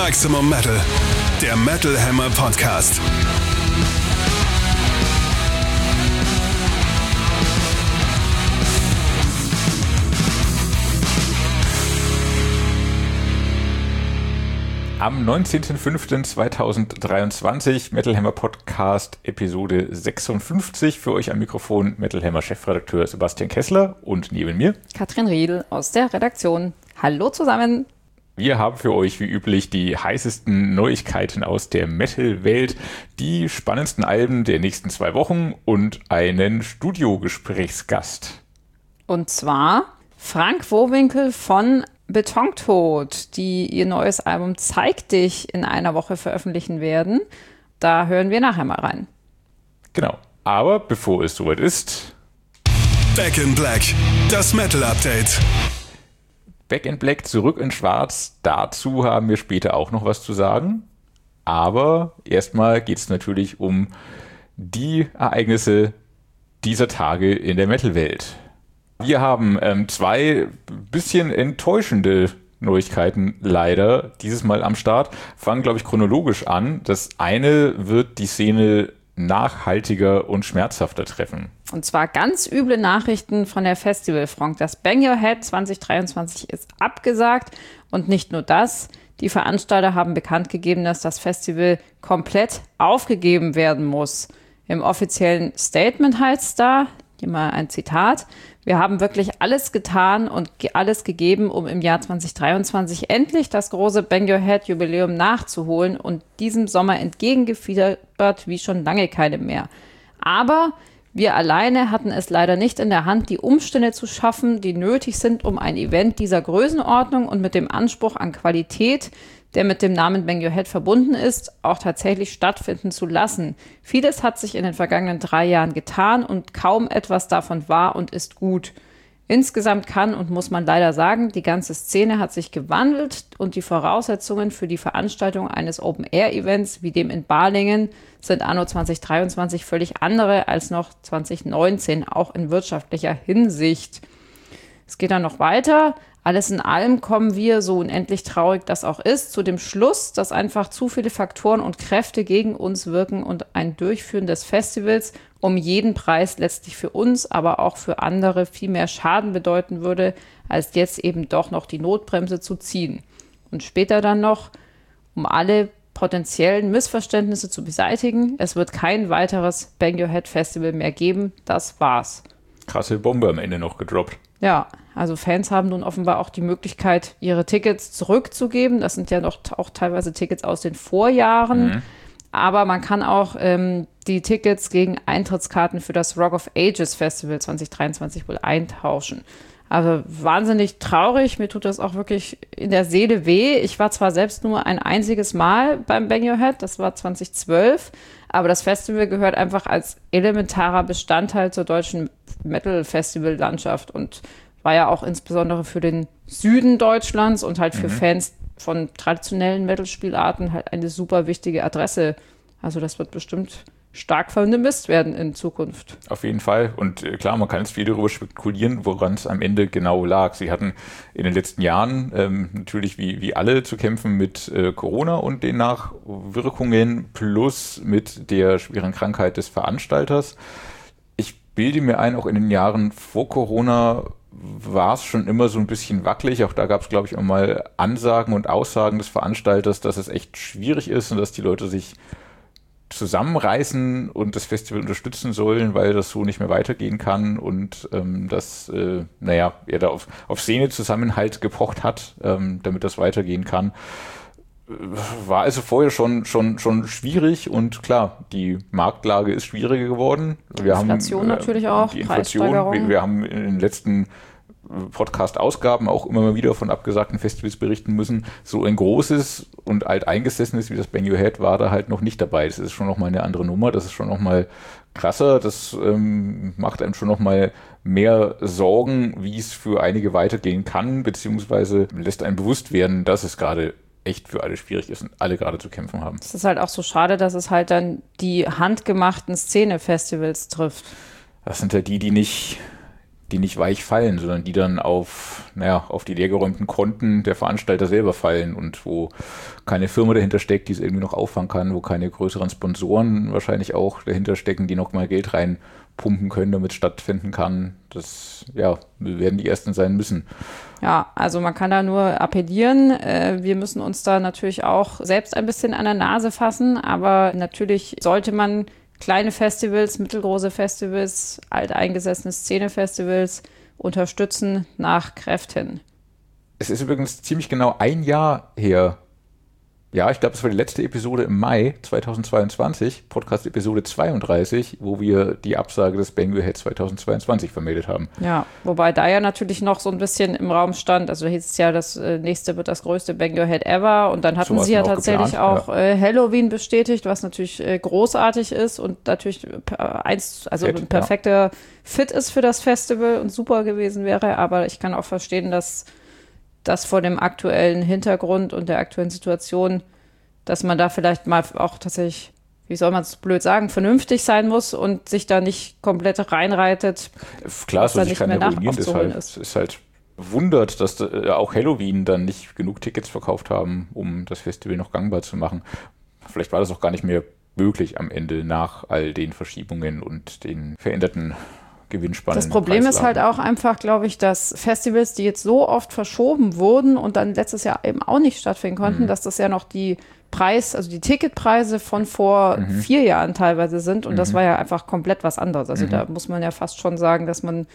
Maximum Metal, der Metal Hammer Podcast. Am 19.05.2023 Metal Hammer Podcast Episode 56. Für euch am Mikrofon Metal Hammer Chefredakteur Sebastian Kessler und neben mir Katrin Riedl aus der Redaktion. Hallo zusammen. Wir haben für euch wie üblich die heißesten Neuigkeiten aus der Metal-Welt, die spannendsten Alben der nächsten 2 Wochen und einen Studiogesprächsgast. Und zwar Frank Wohwinkel von Betontod, die ihr neues Album Zeig dich in einer Woche veröffentlichen werden. Da hören wir nachher mal rein. Genau, aber bevor es soweit ist... Back in Black, das Metal Update. Back in Black, zurück in Schwarz, dazu haben wir später auch noch was zu sagen. Aber erstmal geht es natürlich um die Ereignisse dieser Tage in der Metal-Welt. Wir haben 2 bisschen enttäuschende Neuigkeiten leider dieses Mal am Start. Fangen, glaube ich, chronologisch an. Das eine wird die Szene nachhaltiger und schmerzhafter treffen. Und zwar ganz üble Nachrichten von der Festivalfront. Das Bang Your Head 2023 ist abgesagt und nicht nur das. Die Veranstalter haben bekannt gegeben, dass das Festival komplett aufgegeben werden muss. Im offiziellen Statement heißt es da, hier mal ein Zitat: Wir haben wirklich alles getan und alles gegeben, um im Jahr 2023 endlich das große Bang Your Head Jubiläum nachzuholen und diesem Sommer entgegengefiebert wie schon lange keine mehr. Aber wir alleine hatten es leider nicht in der Hand, die Umstände zu schaffen, die nötig sind, um ein Event dieser Größenordnung und mit dem Anspruch an Qualität, der mit dem Namen Bang Your Head verbunden ist, auch tatsächlich stattfinden zu lassen. Vieles hat sich in den vergangenen 3 Jahren getan und kaum etwas davon war und ist gut. Insgesamt kann und muss man leider sagen, die ganze Szene hat sich gewandelt und die Voraussetzungen für die Veranstaltung eines Open-Air-Events wie dem in Balingen sind anno 2023 völlig andere als noch 2019, auch in wirtschaftlicher Hinsicht. Es geht dann noch weiter. Alles in allem kommen wir, so unendlich traurig das auch ist, zu dem Schluss, dass einfach zu viele Faktoren und Kräfte gegen uns wirken und ein Durchführen des Festivals um jeden Preis letztlich für uns, aber auch für andere viel mehr Schaden bedeuten würde, als jetzt eben doch noch die Notbremse zu ziehen. Und später dann noch, um alle potenziellen Missverständnisse zu beseitigen, es wird kein weiteres Bang Your Head Festival mehr geben. Das war's. Krasse Bombe am Ende noch gedroppt. Ja, also Fans haben nun offenbar auch die Möglichkeit, ihre Tickets zurückzugeben. Das sind ja noch auch teilweise Tickets aus den Vorjahren. Mhm. Aber man kann auch die Tickets gegen Eintrittskarten für das Rock of Ages Festival 2023 wohl eintauschen. Also wahnsinnig traurig. Mir tut das auch wirklich in der Seele weh. Ich war zwar selbst nur ein einziges Mal beim Bang Your Head, das war 2012, aber das Festival gehört einfach als elementarer Bestandteil zur deutschen Metal-Festival-Landschaft und war ja auch insbesondere für den Süden Deutschlands und halt für Fans von traditionellen Metal-Spielarten halt eine super wichtige Adresse. Also das wird bestimmt stark vermisst werden in Zukunft. Auf jeden Fall. Und klar, man kann jetzt viel darüber spekulieren, woran es am Ende genau lag. Sie hatten in den letzten Jahren natürlich wie alle zu kämpfen mit Corona und den Nachwirkungen plus mit der schweren Krankheit des Veranstalters. Ich bilde mir ein, auch in den Jahren vor Corona war es schon immer so ein bisschen wackelig. Auch da gab es, glaube ich, immer mal Ansagen und Aussagen des Veranstalters, dass es echt schwierig ist und dass die Leute sich zusammenreißen und das Festival unterstützen sollen, weil das so nicht mehr weitergehen kann und dass er da auf Szenezusammenhalt gepocht hat, damit das weitergehen kann. War also vorher schon schwierig und klar, die Marktlage ist schwieriger geworden. Inflation natürlich auch, die Inflation. Wir haben in den letzten Podcast-Ausgaben auch immer mal wieder von abgesagten Festivals berichten müssen. So ein großes und alteingesessenes wie das Bang Your Head war da halt noch nicht dabei. Das ist schon nochmal eine andere Nummer, das ist schon nochmal krasser, das macht einem schon nochmal mehr Sorgen, wie es für einige weitergehen kann, beziehungsweise lässt einem bewusst werden, dass es gerade echt für alle schwierig ist und alle gerade zu kämpfen haben. Es ist halt auch so schade, dass es halt dann die handgemachten Szene-Festivals trifft. Das sind ja die nicht die nicht weich fallen, sondern die dann auf die leergeräumten Konten der Veranstalter selber fallen und wo keine Firma dahinter steckt, die es irgendwie noch auffangen kann, wo keine größeren Sponsoren wahrscheinlich auch dahinter stecken, die noch mal Geld reinpumpen können, damit es stattfinden kann. Das, wir werden die Ersten sein müssen. Ja, also man kann da nur appellieren. Wir müssen uns da natürlich auch selbst ein bisschen an der Nase fassen, aber natürlich sollte man kleine Festivals, mittelgroße Festivals, alteingesessene Szenefestivals unterstützen nach Kräften. Es ist übrigens ziemlich genau ein Jahr her. Ja, ich glaube, es war die letzte Episode im Mai 2022, Podcast-Episode 32, wo wir die Absage des Bang Your Head 2022 vermeldet haben. Ja, wobei da ja natürlich noch so ein bisschen im Raum stand, also hieß es ja, das nächste wird das größte Bang Your Head ever und dann hatten sie ja tatsächlich geplant, auch Halloween bestätigt, was natürlich großartig ist und natürlich ein perfekter Fit ist für das Festival und super gewesen wäre, aber ich kann auch verstehen, dass das vor dem aktuellen Hintergrund und der aktuellen Situation, dass man da vielleicht mal auch tatsächlich, wie soll man es blöd sagen, vernünftig sein muss und sich da nicht komplett reinreitet. Klar, so sich keiner ruinieren, deshalb. Es ist halt wundert, dass auch Halloween dann nicht genug Tickets verkauft haben, um das Festival noch gangbar zu machen. Vielleicht war das auch gar nicht mehr möglich am Ende nach all den Verschiebungen und den veränderten Das Problem ist halt auch einfach, glaube ich, dass Festivals, die jetzt so oft verschoben wurden und dann letztes Jahr eben auch nicht stattfinden konnten, dass das ja noch die Ticketpreise von vor 4 Jahren teilweise sind und das war ja einfach komplett was anderes. Also da muss man ja fast schon sagen, dass man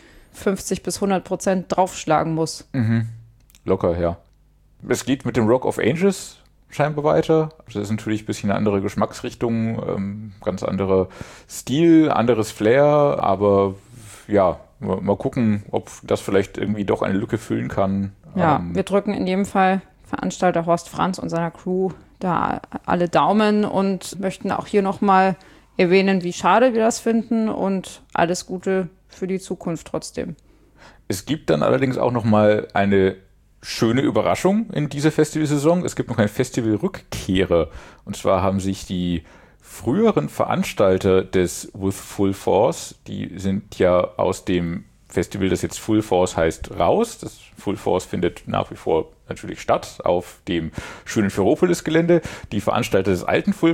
50-100% draufschlagen muss. Locker, ja. Es geht mit dem Rock of Ages scheinbar weiter. Das ist natürlich ein bisschen eine andere Geschmacksrichtung, ganz anderer Stil, anderes Flair, aber ja, mal gucken, ob das vielleicht irgendwie doch eine Lücke füllen kann. Ja, wir drücken in jedem Fall Veranstalter Horst Franz und seiner Crew da alle Daumen und möchten auch hier nochmal erwähnen, wie schade wir das finden und alles Gute für die Zukunft trotzdem. Es gibt dann allerdings auch nochmal eine schöne Überraschung in dieser Festivalsaison. Es gibt noch einen Festival-Rückkehrer. Und zwar haben sich die früheren Veranstalter des With Full Force, die sind ja aus dem Festival, das jetzt Full Force heißt, raus. Das Full Force findet nach wie vor natürlich statt auf dem schönen Ferropolis-Gelände. Die Veranstalter des alten Full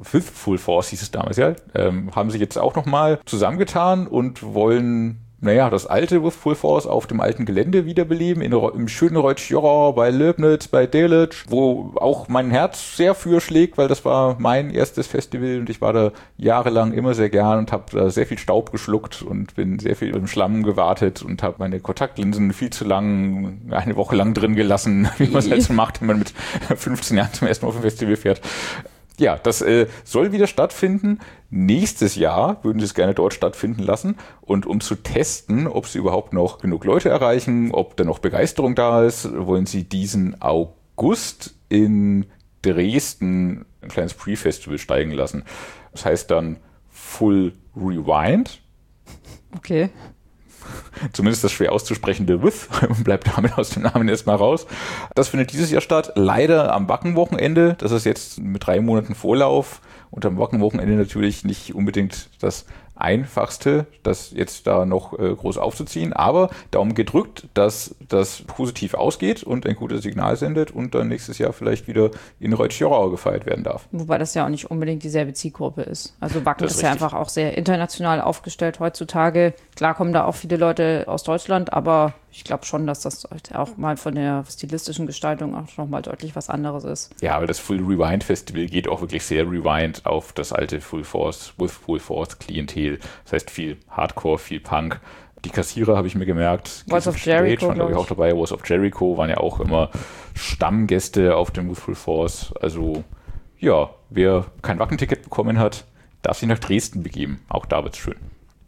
Force hieß es damals ja, haben sich jetzt auch nochmal zusammengetan und wollen das alte With Full Force auf dem alten Gelände wiederbeleben, im schönen Reutschjorra bei Löbnitz, bei Delitzsch, wo auch mein Herz sehr für schlägt, weil das war mein erstes Festival und ich war da jahrelang immer sehr gern und habe da sehr viel Staub geschluckt und bin sehr viel im Schlamm gewartet und habe meine Kontaktlinsen viel zu lang, eine Woche lang drin gelassen, wie man es halt so macht, wenn man mit 15 Jahren zum ersten Mal auf ein Festival fährt. Ja, das soll wieder stattfinden. Nächstes Jahr würden sie es gerne dort stattfinden lassen. Und um zu testen, ob sie überhaupt noch genug Leute erreichen, ob da noch Begeisterung da ist, wollen sie diesen August in Dresden ein kleines Pre-Festival steigen lassen. Das heißt dann Full Rewind. Okay. Zumindest das schwer auszusprechende With bleibt damit aus dem Namen erstmal raus. Das findet dieses Jahr statt, leider am Wackenwochenende. Das ist jetzt mit 3 Monaten Vorlauf und am Wackenwochenende natürlich nicht unbedingt das Einfachste, das jetzt da noch groß aufzuziehen. Aber Daumen gedrückt, dass das positiv ausgeht und ein gutes Signal sendet und dann nächstes Jahr vielleicht wieder in Reutschjorra gefeiert werden darf. Wobei das ja auch nicht unbedingt dieselbe Zielgruppe ist. Also Wacken ist ja einfach auch sehr international aufgestellt heutzutage. Klar kommen da auch viele Leute aus Deutschland, aber ich glaube schon, dass das auch mal von der stilistischen Gestaltung auch nochmal deutlich was anderes ist. Ja, aber das Full Rewind Festival geht auch wirklich sehr Rewind auf das alte Full Force, With Full Force Klientel. Das heißt viel Hardcore, viel Punk. Die Kassierer habe ich mir gemerkt. Walls of Jericho, waren glaube ich auch dabei. Walls of Jericho waren ja auch immer Stammgäste auf dem With Full Force. Also ja, wer kein Wackenticket bekommen hat, darf sich nach Dresden begeben. Auch da wird's schön.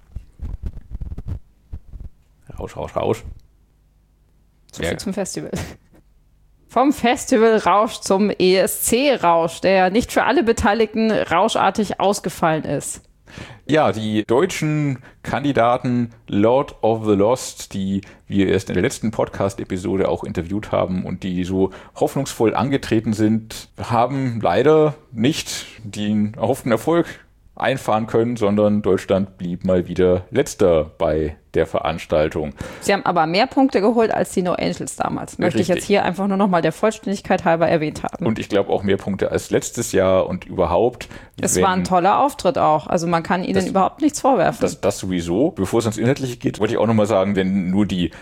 Rausch, Rausch, Rausch. So viel zum Festival. Vom Festival-Rausch zum ESC-Rausch, der nicht für alle Beteiligten rauschartig ausgefallen ist. Ja, die deutschen Kandidaten Lord of the Lost, die wir erst in der letzten Podcast-Episode auch interviewt haben und die so hoffnungsvoll angetreten sind, haben leider nicht den erhofften Erfolg einfahren können, sondern Deutschland blieb mal wieder Letzter bei der Veranstaltung. Sie haben aber mehr Punkte geholt als die No Angels damals. Möchte ich jetzt hier einfach nur nochmal der Vollständigkeit halber erwähnt haben. Und ich glaube auch mehr Punkte als letztes Jahr und überhaupt. Es war ein toller Auftritt auch. Also man kann ihnen überhaupt nichts vorwerfen. Das sowieso. Bevor es ans Inhaltliche geht, wollte ich auch nochmal sagen, wenn nur die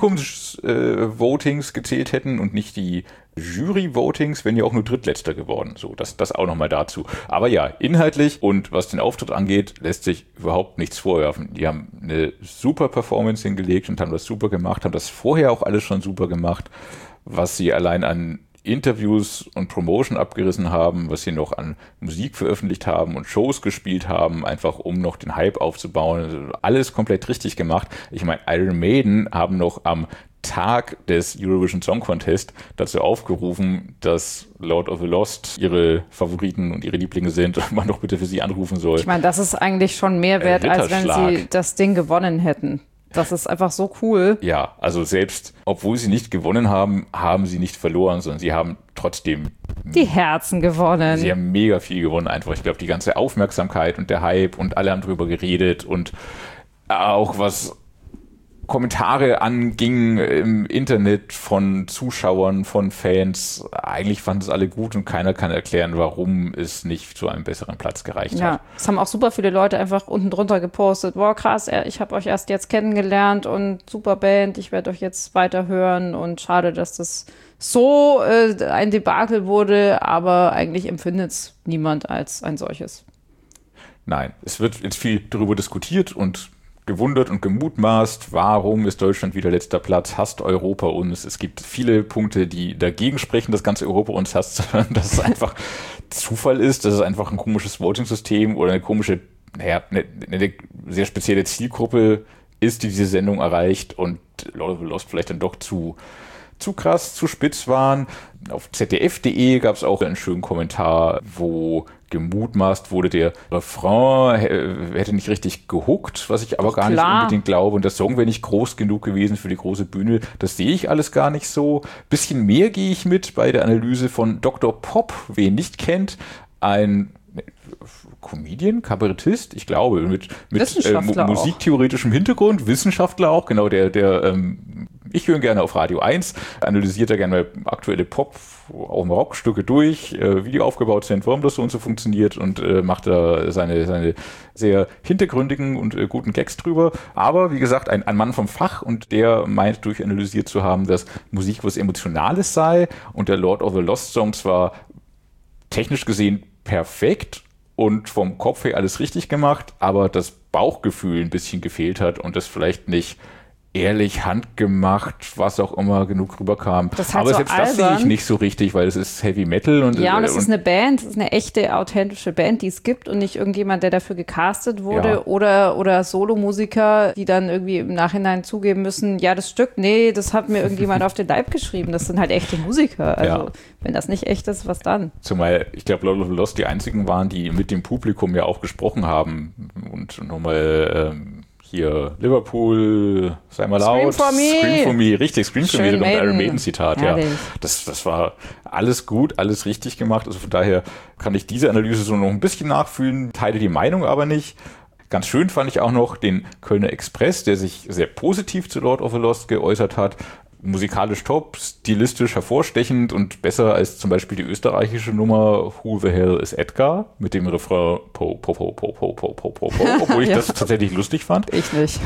Publikumsvotings gezählt hätten und nicht die Jury-Votings, wären ja auch nur Drittletzter geworden. So, das auch nochmal dazu. Aber ja, inhaltlich und was den Auftritt angeht, lässt sich überhaupt nichts vorwerfen. Die haben eine super Performance hingelegt und haben das super gemacht, haben das vorher auch alles schon super gemacht, was sie allein an Interviews und Promotion abgerissen haben, was sie noch an Musik veröffentlicht haben und Shows gespielt haben, einfach um noch den Hype aufzubauen. Also alles komplett richtig gemacht. Ich meine, Iron Maiden haben noch am Tag des Eurovision Song Contest dazu aufgerufen, dass Lord of the Lost ihre Favoriten und ihre Lieblinge sind und man doch bitte für sie anrufen soll. Ich meine, das ist eigentlich schon mehr wert, als wenn sie das Ding gewonnen hätten. Das ist einfach so cool. Ja, also selbst, obwohl sie nicht gewonnen haben, haben sie nicht verloren, sondern sie haben trotzdem die Herzen gewonnen. Sie haben mega viel gewonnen einfach. Ich glaube, die ganze Aufmerksamkeit und der Hype und alle haben drüber geredet und auch was Kommentare anging im Internet von Zuschauern, von Fans. Eigentlich fanden es alle gut und keiner kann erklären, warum es nicht zu einem besseren Platz gereicht hat. Ja, es haben auch super viele Leute einfach unten drunter gepostet. Wow, krass, ich habe euch erst jetzt kennengelernt und super Band, ich werde euch jetzt weiterhören und schade, dass das so ein Debakel wurde, aber eigentlich empfindet es niemand als ein solches. Nein, es wird jetzt viel darüber diskutiert und gewundert und gemutmaßt, warum ist Deutschland wieder letzter Platz, hasst Europa uns. Es gibt viele Punkte, die dagegen sprechen, dass ganz Europa uns hasst, dass es einfach Zufall ist, dass es einfach ein komisches Voting-System oder eine komische, eine sehr spezielle Zielgruppe ist, die diese Sendung erreicht und Lord of the Lost vielleicht dann doch zu krass, zu spitz waren. Auf zdf.de gab es auch einen schönen Kommentar, wo gemutmaßt wurde, der Refrain hätte nicht richtig gehuckt, was ich aber gar nicht unbedingt glaube. Und der Song wäre nicht groß genug gewesen für die große Bühne. Das sehe ich alles gar nicht so. Bisschen mehr gehe ich mit bei der Analyse von Dr. Pop, wen nicht kennt, ein Comedian, Kabarettist, ich glaube, mit musiktheoretischem Hintergrund, Wissenschaftler auch, genau, ich höre gerne auf Radio 1, analysiert er gerne mal aktuelle Pop, auch mal Rockstücke durch, wie die aufgebaut sind, warum das so und so funktioniert und macht da seine sehr hintergründigen und guten Gags drüber. Aber wie gesagt, ein Mann vom Fach und der meint durchanalysiert zu haben, dass Musik was Emotionales sei und der Lord of the Lost Song zwar technisch gesehen perfekt und vom Kopf her alles richtig gemacht, aber das Bauchgefühl ein bisschen gefehlt hat und das vielleicht nicht ehrlich, handgemacht, was auch immer genug rüberkam. Aber selbst das sehe ich nicht so richtig, weil es ist Heavy Metal. Und es ist eine Band, es ist eine echte, authentische Band, die es gibt und nicht irgendjemand, der dafür gecastet wurde oder Solomusiker, die dann irgendwie im Nachhinein zugeben müssen, ja, das Stück, nee, das hat mir irgendjemand auf den Leib geschrieben. Das sind halt echte Musiker. Also wenn das nicht echt ist, was dann? Zumal, ich glaube, Lord of the Lost die einzigen waren, die mit dem Publikum ja auch gesprochen haben und nochmal hier Liverpool, sei mal laut. Scream for me, richtig, Scream for me, das Iron Maiden Zitat, ja. Das war alles gut, alles richtig gemacht. Also von daher kann ich diese Analyse so noch ein bisschen nachfühlen, teile die Meinung aber nicht. Ganz schön fand ich auch noch den Kölner Express, der sich sehr positiv zu Lord of the Lost geäußert hat. Musikalisch top, stilistisch hervorstechend und besser als zum Beispiel die österreichische Nummer Who the Hell is Edgar mit dem Refrain po, po, po, po, po, po, po, po, obwohl ich das tatsächlich lustig fand. Ich nicht.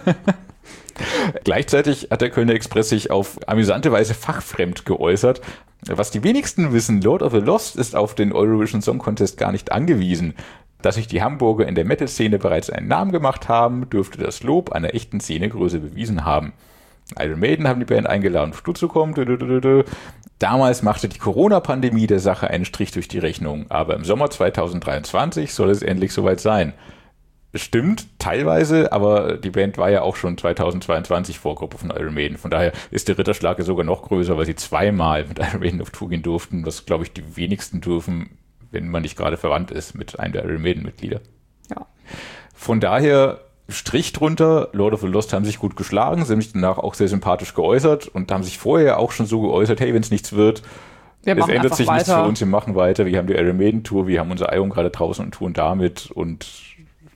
Gleichzeitig hat der Kölner Express sich auf amüsante Weise fachfremd geäußert. Was die wenigsten wissen, Lord of the Lost ist auf den Eurovision Song Contest gar nicht angewiesen. Dass sich die Hamburger in der Metal-Szene bereits einen Namen gemacht haben, dürfte das Lob einer echten Szenegröße bewiesen haben. Iron Maiden haben die Band eingeladen, um zu kommen. Damals machte die Corona-Pandemie der Sache einen Strich durch die Rechnung, aber im Sommer 2023 soll es endlich soweit sein. Stimmt, teilweise, aber die Band war ja auch schon 2022 Vorgruppe von Iron Maiden. Von daher ist der Ritterschlag ja sogar noch größer, weil sie zweimal mit Iron Maiden auf Tour gehen durften, was, glaube ich, die wenigsten dürfen, wenn man nicht gerade verwandt ist mit einem der Iron Maiden-Mitglieder. Ja. Von daher Strich drunter, Lord of the Lost haben sich gut geschlagen, sie haben sich danach auch sehr sympathisch geäußert und haben sich vorher auch schon so geäußert, hey, wenn es nichts wird, es ändert sich nichts für uns, wir machen weiter, wir haben die Iron Maiden Tour, wir haben unser Album gerade draußen und tun damit und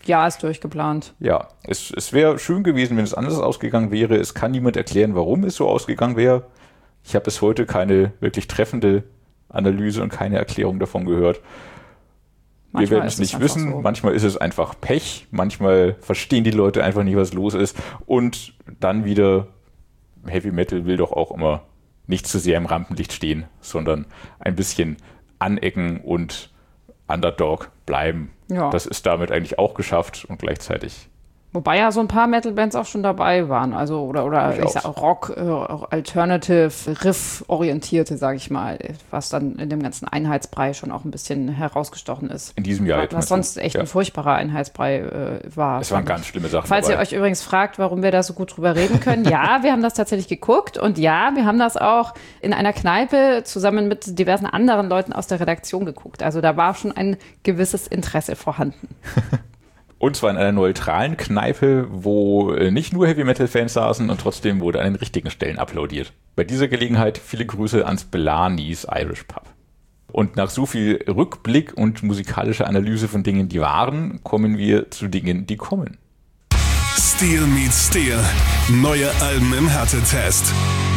Ja, ist durchgeplant. Ja, es wäre schön gewesen, wenn es anders ausgegangen wäre. Es kann niemand erklären, warum es so ausgegangen wäre. Ich habe bis heute keine wirklich treffende Analyse und keine Erklärung davon gehört. Wir werden es nicht wissen. So. Manchmal ist es einfach Pech. Manchmal verstehen die Leute einfach nicht, was los ist. Und dann wieder, Heavy Metal will doch auch immer nicht zu sehr im Rampenlicht stehen, sondern ein bisschen anecken und Underdog bleiben. Ja. Das ist damit eigentlich auch geschafft und gleichzeitig. Wobei ja so ein paar Metal-Bands auch schon dabei waren, also oder ich sag Rock, Alternative, Riff-orientierte, sage ich mal, was dann in dem ganzen Einheitsbrei schon auch ein bisschen herausgestochen ist. In diesem Jahr. Was sonst echt ein furchtbarer Einheitsbrei war. Es waren ganz schlimme Sachen Falls dabei. Ihr euch übrigens fragt, warum wir da so gut drüber reden können, ja, wir haben das tatsächlich geguckt und ja, wir haben das auch in einer Kneipe zusammen mit diversen anderen Leuten aus der Redaktion geguckt. Also da war schon ein gewisses Interesse vorhanden. Und zwar in einer neutralen Kneipe, wo nicht nur Heavy-Metal-Fans saßen und trotzdem wurde an den richtigen Stellen applaudiert. Bei dieser Gelegenheit viele Grüße ans Belanis Irish Pub. Und nach so viel Rückblick und musikalischer Analyse von Dingen, die waren, kommen wir zu Dingen, die kommen. Steel meets Steel. Neue Alben im Härtetest.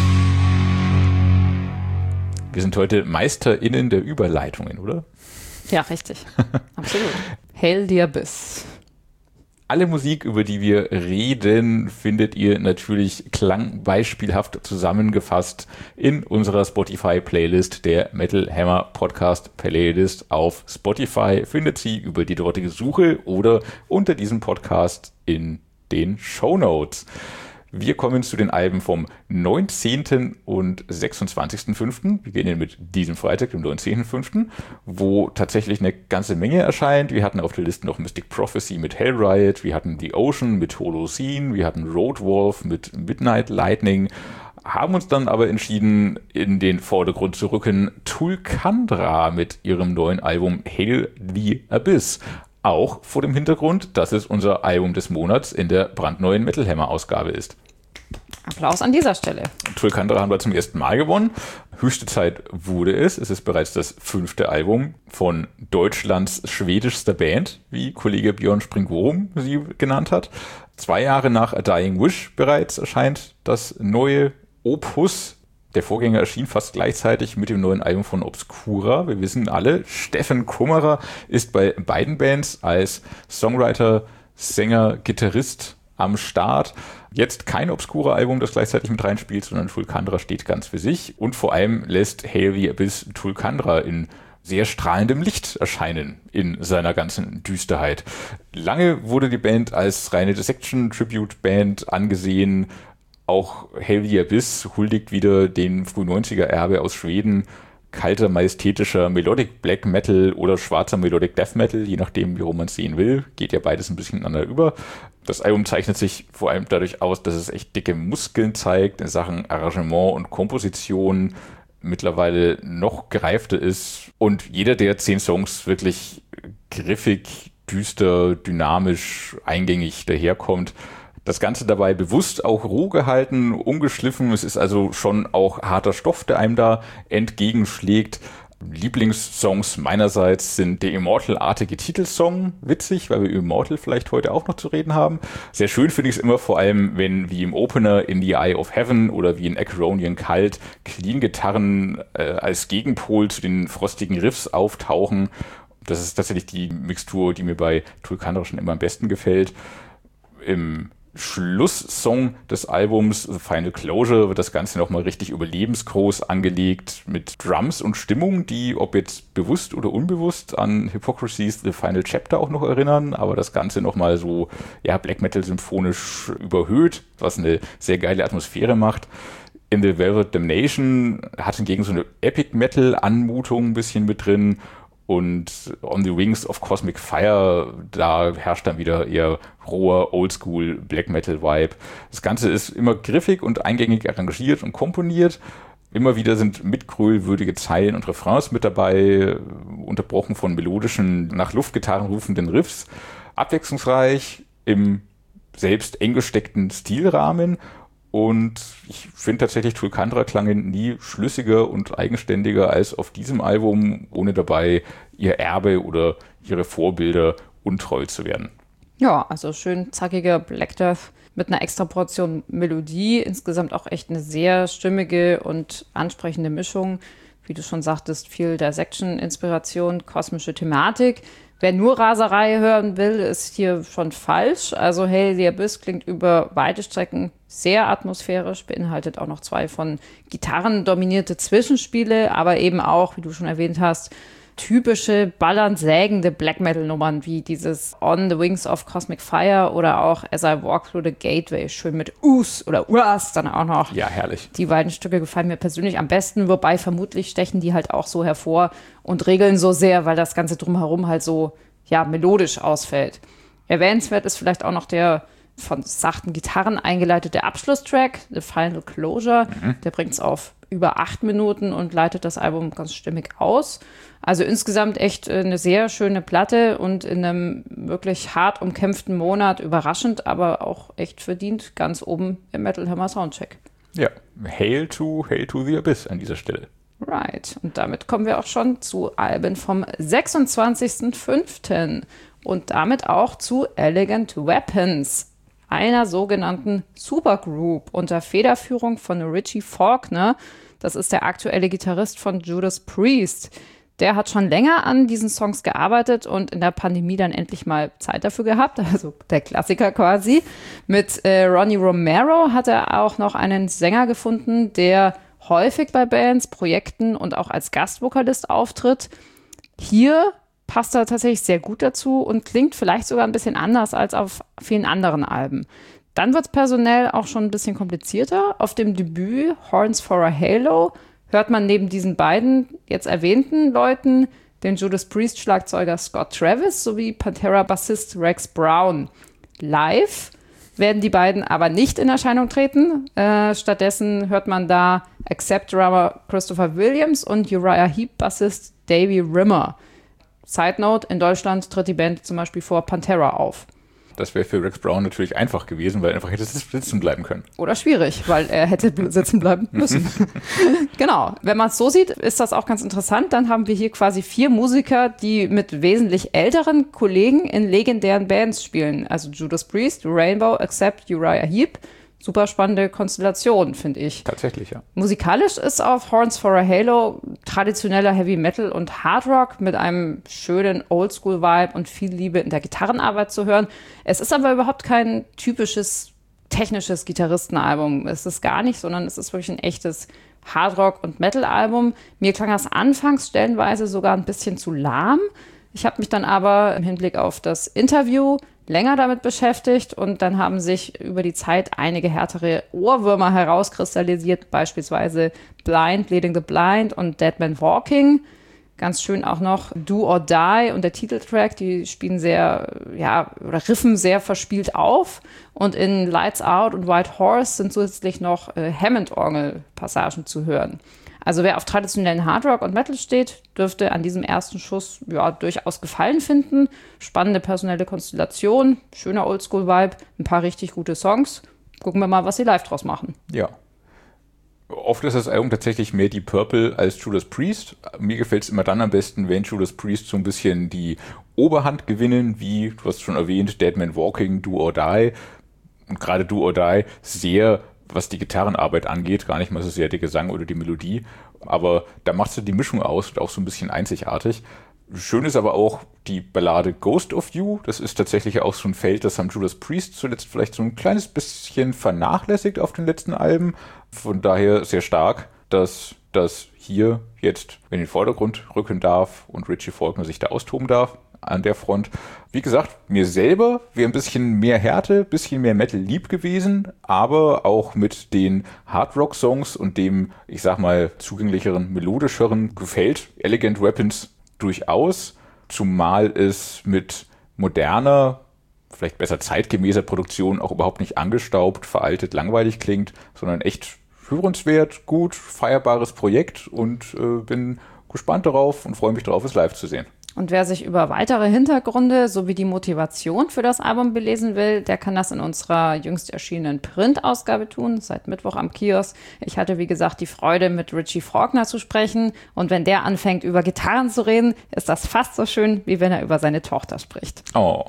Wir sind heute MeisterInnen der Überleitungen, oder? Ja, richtig. Absolut. Hail the Abyss. Alle Musik, über die wir reden, findet ihr natürlich klangbeispielhaft zusammengefasst in unserer Spotify-Playlist, der Metal Hammer Podcast Playlist auf Spotify. Findet sie über die dortige Suche oder unter diesem Podcast in den Shownotes. Wir kommen zu den Alben vom 19. und 26.05. Wir beginnen mit diesem Freitag, dem 19.05., wo tatsächlich eine ganze Menge erscheint. Wir hatten auf der Liste noch Mystic Prophecy mit Hell Riot, wir hatten The Ocean mit Holocene, wir hatten Roadwolf mit Midnight Lightning, haben uns dann aber entschieden, in den Vordergrund zu rücken, Tulkandra mit ihrem neuen Album Hail the Abyss. Auch vor dem Hintergrund, dass es unser Album des Monats in der brandneuen Metal Hammer Ausgabe ist. Applaus an dieser Stelle. Tulkandra haben wir zum ersten Mal gewonnen. Höchste Zeit wurde es. Es ist bereits das 5. Album von Deutschlands schwedischster Band, wie Kollege Björn Springworum sie genannt hat. 2 Jahre nach A Dying Wish bereits erscheint das neue Opus. Der Vorgänger erschien fast gleichzeitig mit dem neuen Album von Obscura. Wir wissen alle, Steffen Kummerer ist bei beiden Bands als Songwriter, Sänger, Gitarrist am Start. Jetzt kein Obscura-Album, das gleichzeitig mit reinspielt, sondern Tulkandra steht ganz für sich. Und vor allem lässt Hail the Abyss Tulkandra in sehr strahlendem Licht erscheinen in seiner ganzen Düsterheit. Lange wurde die Band als reine Dissection-Tribute-Band angesehen. Auch Hail the Abyss huldigt wieder den Früh-90er-Erbe aus Schweden. Kalter, majestätischer Melodic Black Metal oder schwarzer Melodic Death Metal, je nachdem, wie rum man es sehen will. Geht ja beides ein bisschen ineinander über. Das Album zeichnet sich vor allem dadurch aus, dass es echt dicke Muskeln zeigt in Sachen Arrangement und Komposition, mittlerweile noch gereifter ist und jeder der 10 Songs wirklich griffig, düster, dynamisch, eingängig daherkommt. Das Ganze dabei bewusst auch roh gehalten, ungeschliffen. Es ist also schon auch harter Stoff, der einem da entgegenschlägt. Lieblingssongs meinerseits sind der Immortal-artige Titelsong, witzig, weil wir über Immortal vielleicht heute auch noch zu reden haben. Sehr schön finde ich es immer, vor allem wenn wie im Opener In the Eye of Heaven oder wie in Aceronian Cult Clean-Gitarren als Gegenpol zu den frostigen Riffs auftauchen. Das ist tatsächlich die Mixtur, die mir bei Tulkandra schon immer am besten gefällt. Im Schlusssong des Albums, The Final Closure, wird das Ganze nochmal richtig überlebensgroß angelegt mit Drums und Stimmung, die, ob jetzt bewusst oder unbewusst, an Hypocrisy's The Final Chapter auch noch erinnern, aber das Ganze nochmal so, ja, Black Metal symphonisch überhöht, was eine sehr geile Atmosphäre macht. In the Velvet Damnation hat hingegen so eine Epic Metal Anmutung ein bisschen mit drin. Und On the Wings of Cosmic Fire, da herrscht dann wieder eher roher Oldschool Black Metal Vibe. Das Ganze ist immer griffig und eingängig arrangiert und komponiert. Immer wieder sind mitgrölwürdige Zeilen und Refrains mit dabei, unterbrochen von melodischen, nach Luftgitarren rufenden Riffs. Abwechslungsreich im selbst eng gesteckten Stilrahmen. Und ich finde tatsächlich, Tulkandra klangen nie schlüssiger und eigenständiger als auf diesem Album, ohne dabei ihr Erbe oder ihre Vorbilder untreu zu werden. Ja, also schön zackiger Black Death mit einer extra Portion Melodie. Insgesamt auch echt eine sehr stimmige und ansprechende Mischung. Wie du schon sagtest, viel Dissection-Inspiration, kosmische Thematik. Wer nur Raserei hören will, ist hier schon falsch. Also Hail the Abyss klingt über weite Strecken sehr atmosphärisch, beinhaltet auch noch 2 von Gitarren dominierte Zwischenspiele, aber eben auch, wie du schon erwähnt hast, typische ballernd sägende Black-Metal-Nummern wie dieses On the Wings of Cosmic Fire oder auch As I Walk Through the Gateway, schön mit Us oder Uas dann auch noch. Ja, herrlich. Die beiden Stücke gefallen mir persönlich am besten, wobei vermutlich stechen die halt auch so hervor und regeln so sehr, weil das Ganze drumherum halt so, ja, melodisch ausfällt. Erwähnenswert ist vielleicht auch noch der von sachten Gitarren eingeleitete Abschlusstrack, The Final Closure. Der bringt es auf über 8 Minuten und leitet das Album ganz stimmig aus. Also insgesamt echt eine sehr schöne Platte und in einem wirklich hart umkämpften Monat überraschend, aber auch echt verdient ganz oben im Metal Hammer Soundcheck. Ja, Hail to the Abyss an dieser Stelle. Right. Und damit kommen wir auch schon zu Alben vom 26.05. und damit auch zu Elegant Weapons, einer sogenannten Supergroup unter Federführung von Richie Faulkner. Das ist der aktuelle Gitarrist von Judas Priest. Der hat schon länger an diesen Songs gearbeitet und in der Pandemie dann endlich mal Zeit dafür gehabt, also der Klassiker quasi. Mit Ronnie Romero hat er auch noch einen Sänger gefunden, der häufig bei Bands, Projekten und auch als Gastvokalist auftritt. Hier passt er tatsächlich sehr gut dazu und klingt vielleicht sogar ein bisschen anders als auf vielen anderen Alben. Dann wird es personell auch schon ein bisschen komplizierter. Auf dem Debüt Horns for a Halo hört man neben diesen beiden jetzt erwähnten Leuten den Judas Priest Schlagzeuger Scott Travis sowie Pantera-Bassist Rex Brown. Live werden die beiden aber nicht in Erscheinung treten. Stattdessen hört man da Accept-Drummer Christopher Williams und Uriah Heep-Bassist Davey Rimmer. Side Note, in Deutschland tritt die Band zum Beispiel vor Pantera auf. Das wäre für Rex Brown natürlich einfach gewesen, weil er einfach hätte sitzen bleiben können. Oder schwierig, weil er hätte sitzen bleiben müssen. Genau, wenn man es so sieht, ist das auch ganz interessant. Dann haben wir hier quasi 4 Musiker, die mit wesentlich älteren Kollegen in legendären Bands spielen. Also Judas Priest, Rainbow, Accept, Uriah Heep. Super spannende Konstellation, finde ich. Tatsächlich, ja. Musikalisch ist auf Horns for a Halo traditioneller Heavy Metal und Hard Rock mit einem schönen Oldschool-Vibe und viel Liebe in der Gitarrenarbeit zu hören. Es ist aber überhaupt kein typisches technisches Gitarristenalbum. Es ist gar nicht, sondern es ist wirklich ein echtes Hard Rock- und Metal-Album. Mir klang das anfangs stellenweise sogar ein bisschen zu lahm. Ich habe mich dann aber im Hinblick auf das Interview länger damit beschäftigt und dann haben sich über die Zeit einige härtere Ohrwürmer herauskristallisiert, beispielsweise Blind Leading the Blind und Dead Man Walking. Ganz schön auch noch Do or Die und der Titeltrack, die spielen sehr, ja, oder riffen sehr verspielt auf. Und in Lights Out und White Horse sind zusätzlich noch Hammond-Orgel-Passagen zu hören. Also wer auf traditionellen Hardrock und Metal steht, dürfte an diesem ersten Schuss ja durchaus Gefallen finden. Spannende personelle Konstellation, schöner Oldschool-Vibe, ein paar richtig gute Songs. Gucken wir mal, was sie live draus machen. Ja. Oft ist das Album tatsächlich mehr Deep Purple als Judas Priest. Mir gefällt es immer dann am besten, wenn Judas Priest so ein bisschen die Oberhand gewinnen, wie, du hast schon erwähnt, Dead Man Walking, Do or Die. Und gerade Do or Die sehr, was die Gitarrenarbeit angeht, gar nicht mal so sehr der Gesang oder die Melodie, aber da machst du die Mischung aus und auch so ein bisschen einzigartig. Schön ist aber auch die Ballade Ghost of You. Das ist tatsächlich auch so ein Feld, das haben Judas Priest zuletzt vielleicht so ein kleines bisschen vernachlässigt auf den letzten Alben. Von daher sehr stark, dass das hier jetzt in den Vordergrund rücken darf und Richie Faulkner sich da austoben darf an der Front. Wie gesagt, mir selber wäre ein bisschen mehr Härte, ein bisschen mehr Metal lieb gewesen, aber auch mit den Hard-Rock-Songs und dem, ich sag mal, zugänglicheren, melodischeren gefällt Elegant Weapons durchaus, zumal es mit moderner, vielleicht besser zeitgemäßer Produktion auch überhaupt nicht angestaubt, veraltet, langweilig klingt, sondern echt hörenswert, gut, feierbares Projekt und bin gespannt darauf und freue mich darauf, es live zu sehen. Und wer sich über weitere Hintergründe sowie die Motivation für das Album belesen will, der kann das in unserer jüngst erschienenen Printausgabe tun, seit Mittwoch am Kiosk. Ich hatte, wie gesagt, die Freude, mit Richie Faulkner zu sprechen. Und wenn der anfängt, über Gitarren zu reden, ist das fast so schön, wie wenn er über seine Tochter spricht. Oh,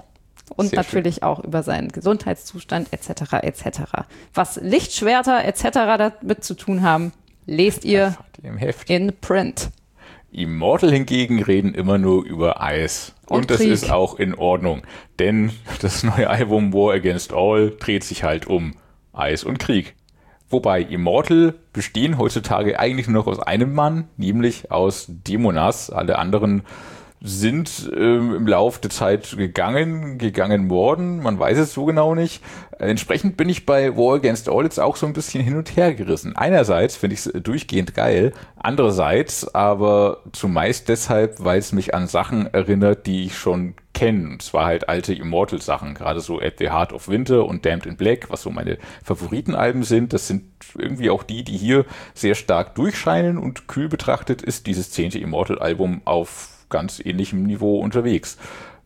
Und Sehr natürlich auch über seinen Gesundheitszustand etc. etc. Was Lichtschwerter etc. damit zu tun haben, lest ihr im Heft. in Print. Immortal hingegen reden immer nur über Eis. Und das Krieg. ist auch in Ordnung. Denn das neue Album War Against All dreht sich halt um Eis und Krieg. Wobei Immortal bestehen heutzutage eigentlich nur noch aus einem Mann, nämlich aus Demonas. Alle anderen sind im Lauf der Zeit gegangen worden. Man weiß es so genau nicht. Entsprechend bin ich bei War Against All jetzt auch so ein bisschen hin und her gerissen. Einerseits finde ich es durchgehend geil, andererseits aber zumeist deshalb, weil es mich an Sachen erinnert, die ich schon kenne. Und zwar halt alte Immortal-Sachen, gerade so At the Heart of Winter und Damned in Black, was so meine Favoritenalben sind. Das sind irgendwie auch die hier sehr stark durchscheinen, und kühl betrachtet ist dieses 10. Immortal-Album auf ganz ähnlichem Niveau unterwegs.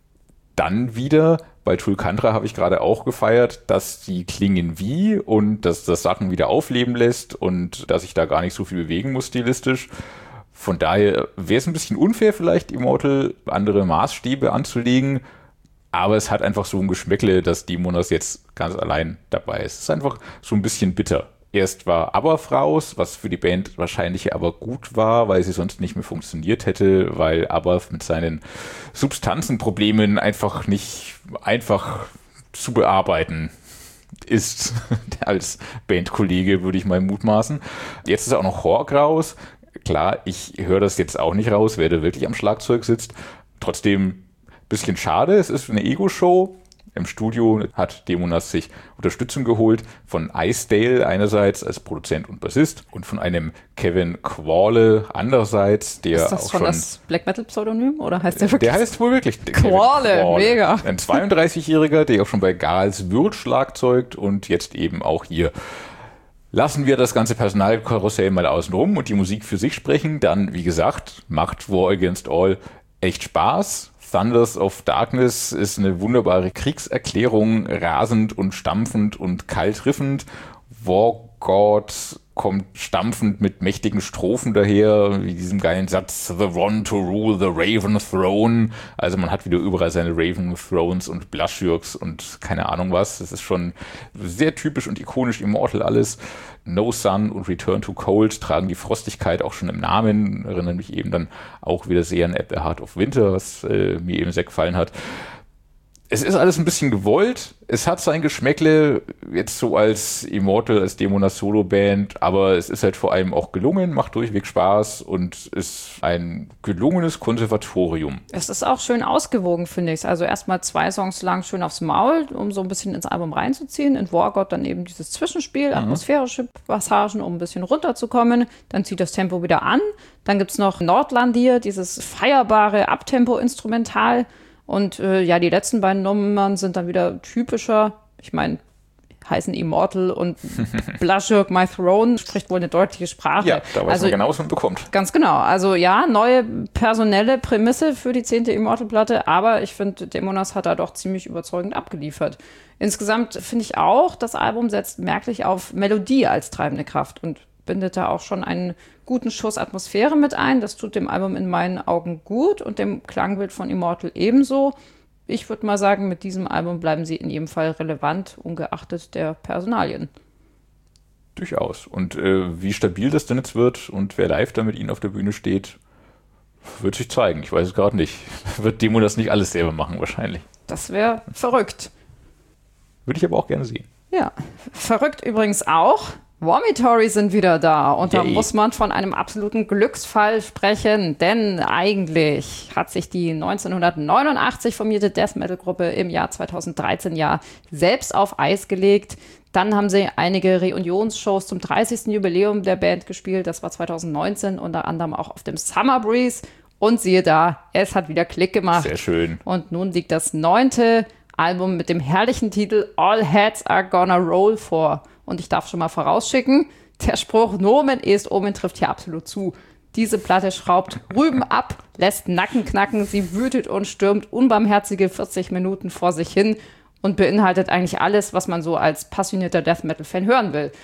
Dann wieder, bei Tulkantra habe ich gerade auch gefeiert, dass die klingen wie und dass das Sachen wieder aufleben lässt und dass ich da gar nicht so viel bewegen muss stilistisch. Von daher wäre es ein bisschen unfair, vielleicht Immortal andere Maßstäbe anzulegen, aber es hat einfach so ein Geschmäckle, dass Demonas jetzt ganz allein dabei ist. Es ist einfach so ein bisschen bitter. Erst war Abath raus, was für die Band wahrscheinlich aber gut war, weil sie sonst nicht mehr funktioniert hätte, weil Abath mit seinen Substanzenproblemen einfach nicht einfach zu bearbeiten ist als Bandkollege, würde ich mal mutmaßen. Jetzt ist auch noch Hork raus. Klar, ich höre das jetzt auch nicht raus, wer da wirklich am Schlagzeug sitzt. Trotzdem ein bisschen schade, es ist eine Ego-Show. Im Studio hat Demonas sich Unterstützung geholt von Icedale einerseits als Produzent und Bassist und von einem Kevin Quale andererseits, der ist das auch schon schon das Black Metal Pseudonym oder heißt der wirklich? Der heißt wohl wirklich Quale, mega. Ein 32-Jähriger, der auch schon bei Gals Würth schlagzeugt und jetzt eben auch hier. Lassen wir das ganze Personalkarussell mal außen rum und die Musik für sich sprechen, dann, wie gesagt, macht War Against All echt Spaß. Thunders of Darkness ist eine wunderbare Kriegserklärung, rasend und stampfend und kalt riffend. War God kommt stampfend mit mächtigen Strophen daher, wie diesem geilen Satz, The One to Rule the Raven Throne. Also man hat wieder überall seine Raven Thrones und Blushyrks und keine Ahnung was. Das ist schon sehr typisch und ikonisch Immortal alles. No Sun und Return to Cold tragen die Frostigkeit auch schon im Namen, erinnern mich eben dann auch wieder sehr an At the Heart of Winter, was mir eben sehr gefallen hat. Es ist alles ein bisschen gewollt, es hat sein Geschmäckle, jetzt so als Immortal, als Demonas Solo-Band, aber es ist halt vor allem auch gelungen, macht durchweg Spaß und ist ein gelungenes Konservatorium. Es ist auch schön ausgewogen, finde ich. Also erstmal 2 Songs lang schön aufs Maul, um so ein bisschen ins Album reinzuziehen. In War God dann eben dieses Zwischenspiel, atmosphärische Passagen, um ein bisschen runterzukommen. Dann zieht das Tempo wieder an. Dann gibt's noch Nordlandier, dieses feierbare Abtempo-Instrumental. Und die letzten beiden Nummern sind dann wieder typischer. Ich meine, heißen Immortal und Blushyrk My Throne spricht wohl eine deutliche Sprache. Ja, da weiß man genau, was man bekommt. Ganz genau. Also ja, neue personelle Prämisse für die 10. Immortal-Platte, aber ich finde, Demonas hat da doch ziemlich überzeugend abgeliefert. Insgesamt finde ich auch, das Album setzt merklich auf Melodie als treibende Kraft und bindet da auch schon einen guten Schuss Atmosphäre mit ein. Das tut dem Album in meinen Augen gut und dem Klangbild von Immortal ebenso. Ich würde mal sagen, mit diesem Album bleiben sie in jedem Fall relevant, ungeachtet der Personalien. Durchaus. Und wie stabil das denn jetzt wird und wer live da mit ihnen auf der Bühne steht, wird sich zeigen. Ich weiß es gerade nicht. Wird Demonas nicht alles selber machen wahrscheinlich. Das wäre verrückt. Würde ich aber auch gerne sehen. Ja, verrückt übrigens auch. Vomitory sind wieder da und da Yay. muss man von einem absoluten Glücksfall sprechen, denn eigentlich hat sich die 1989 formierte Death-Metal-Gruppe im Jahr 2013 selbst auf Eis gelegt. Dann haben sie einige Reunionsshows zum 30. Jubiläum der Band gespielt, das war 2019, unter anderem auch auf dem Summer Breeze und siehe da, es hat wieder Klick gemacht. Sehr schön. Und nun liegt das 9. Album mit dem herrlichen Titel All Heads Are Gonna Roll vor. Und ich darf schon mal vorausschicken, der Spruch Nomen est Omen trifft hier absolut zu. Diese Platte schraubt Rüben ab, lässt Nacken knacken, sie wütet und stürmt unbarmherzige 40 Minuten vor sich hin und beinhaltet eigentlich alles, was man so als passionierter Death-Metal-Fan hören will.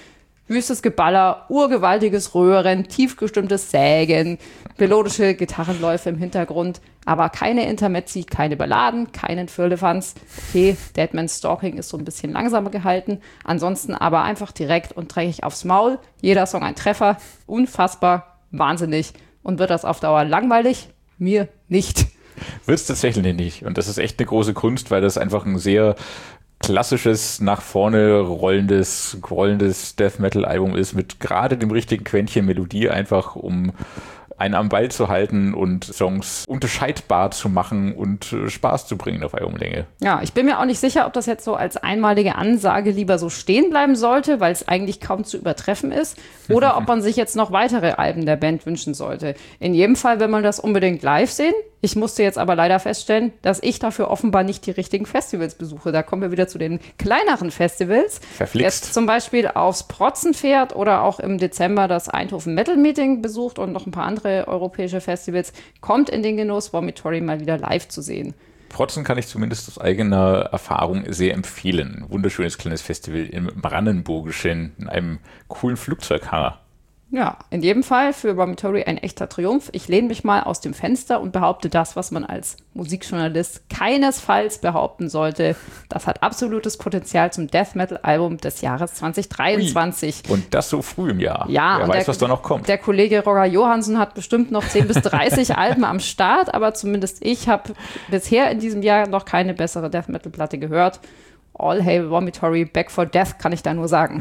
Wüstes Geballer, urgewaltiges Röhren, tiefgestimmtes Sägen, melodische Gitarrenläufe im Hintergrund, aber keine Intermezzi, keine Balladen, keinen Firlefanz. Okay, Deadman's Stalking ist so ein bisschen langsamer gehalten, ansonsten aber einfach direkt und dreckig aufs Maul. Jeder Song ein Treffer, unfassbar, wahnsinnig. Und wird das auf Dauer langweilig? Mir nicht. Wird es tatsächlich nicht. Und das ist echt eine große Kunst, weil das einfach ein sehr klassisches, nach vorne rollendes Death-Metal-Album ist, mit gerade dem richtigen Quäntchen Melodie, einfach um einen am Ball zu halten und Songs unterscheidbar zu machen und Spaß zu bringen auf Albumlänge. Ja, ich bin mir auch nicht sicher, ob das jetzt so als einmalige Ansage lieber so stehen bleiben sollte, weil es eigentlich kaum zu übertreffen ist, oder ob man sich jetzt noch weitere Alben der Band wünschen sollte. In jedem Fall will man das unbedingt live sehen. Ich musste jetzt aber leider feststellen, dass ich dafür offenbar nicht die richtigen Festivals besuche. Da kommen wir wieder zu den kleineren Festivals. Verflixt. Jetzt zum Beispiel aufs Protzenpferd oder auch im Dezember das Eindhoven Metal Meeting besucht und noch ein paar andere europäische Festivals. Kommt in den Genuss, Vomitory mal wieder live zu sehen. Protzen kann ich zumindest aus eigener Erfahrung sehr empfehlen. Wunderschönes kleines Festival im Brandenburgischen, in einem coolen Flugzeughangar. Ja, in jedem Fall für Vomitory ein echter Triumph. Ich lehne mich mal aus dem Fenster und behaupte das, was man als Musikjournalist keinesfalls behaupten sollte. Das hat absolutes Potenzial zum Death Metal Album des Jahres 2023. Ui. Und das so früh im Jahr. Ja, wer weiß, was da noch kommt. Der Kollege Roger Johansson hat bestimmt noch 10 bis 30 Alben am Start, aber zumindest ich habe bisher in diesem Jahr noch keine bessere Death Metal Platte gehört. All hail Vomitory, Back for Death, kann ich da nur sagen.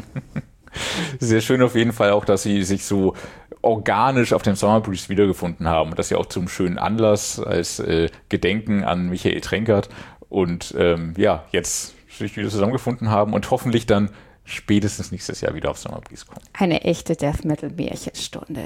Sehr schön auf jeden Fall auch, dass sie sich so organisch auf dem Summer Breeze wiedergefunden haben und das ja auch zum schönen Anlass als Gedenken an Michael Trenkert und jetzt sich wieder zusammengefunden haben und hoffentlich dann spätestens nächstes Jahr wieder auf Summer Breeze kommen. Eine echte Death Metal Märchenstunde.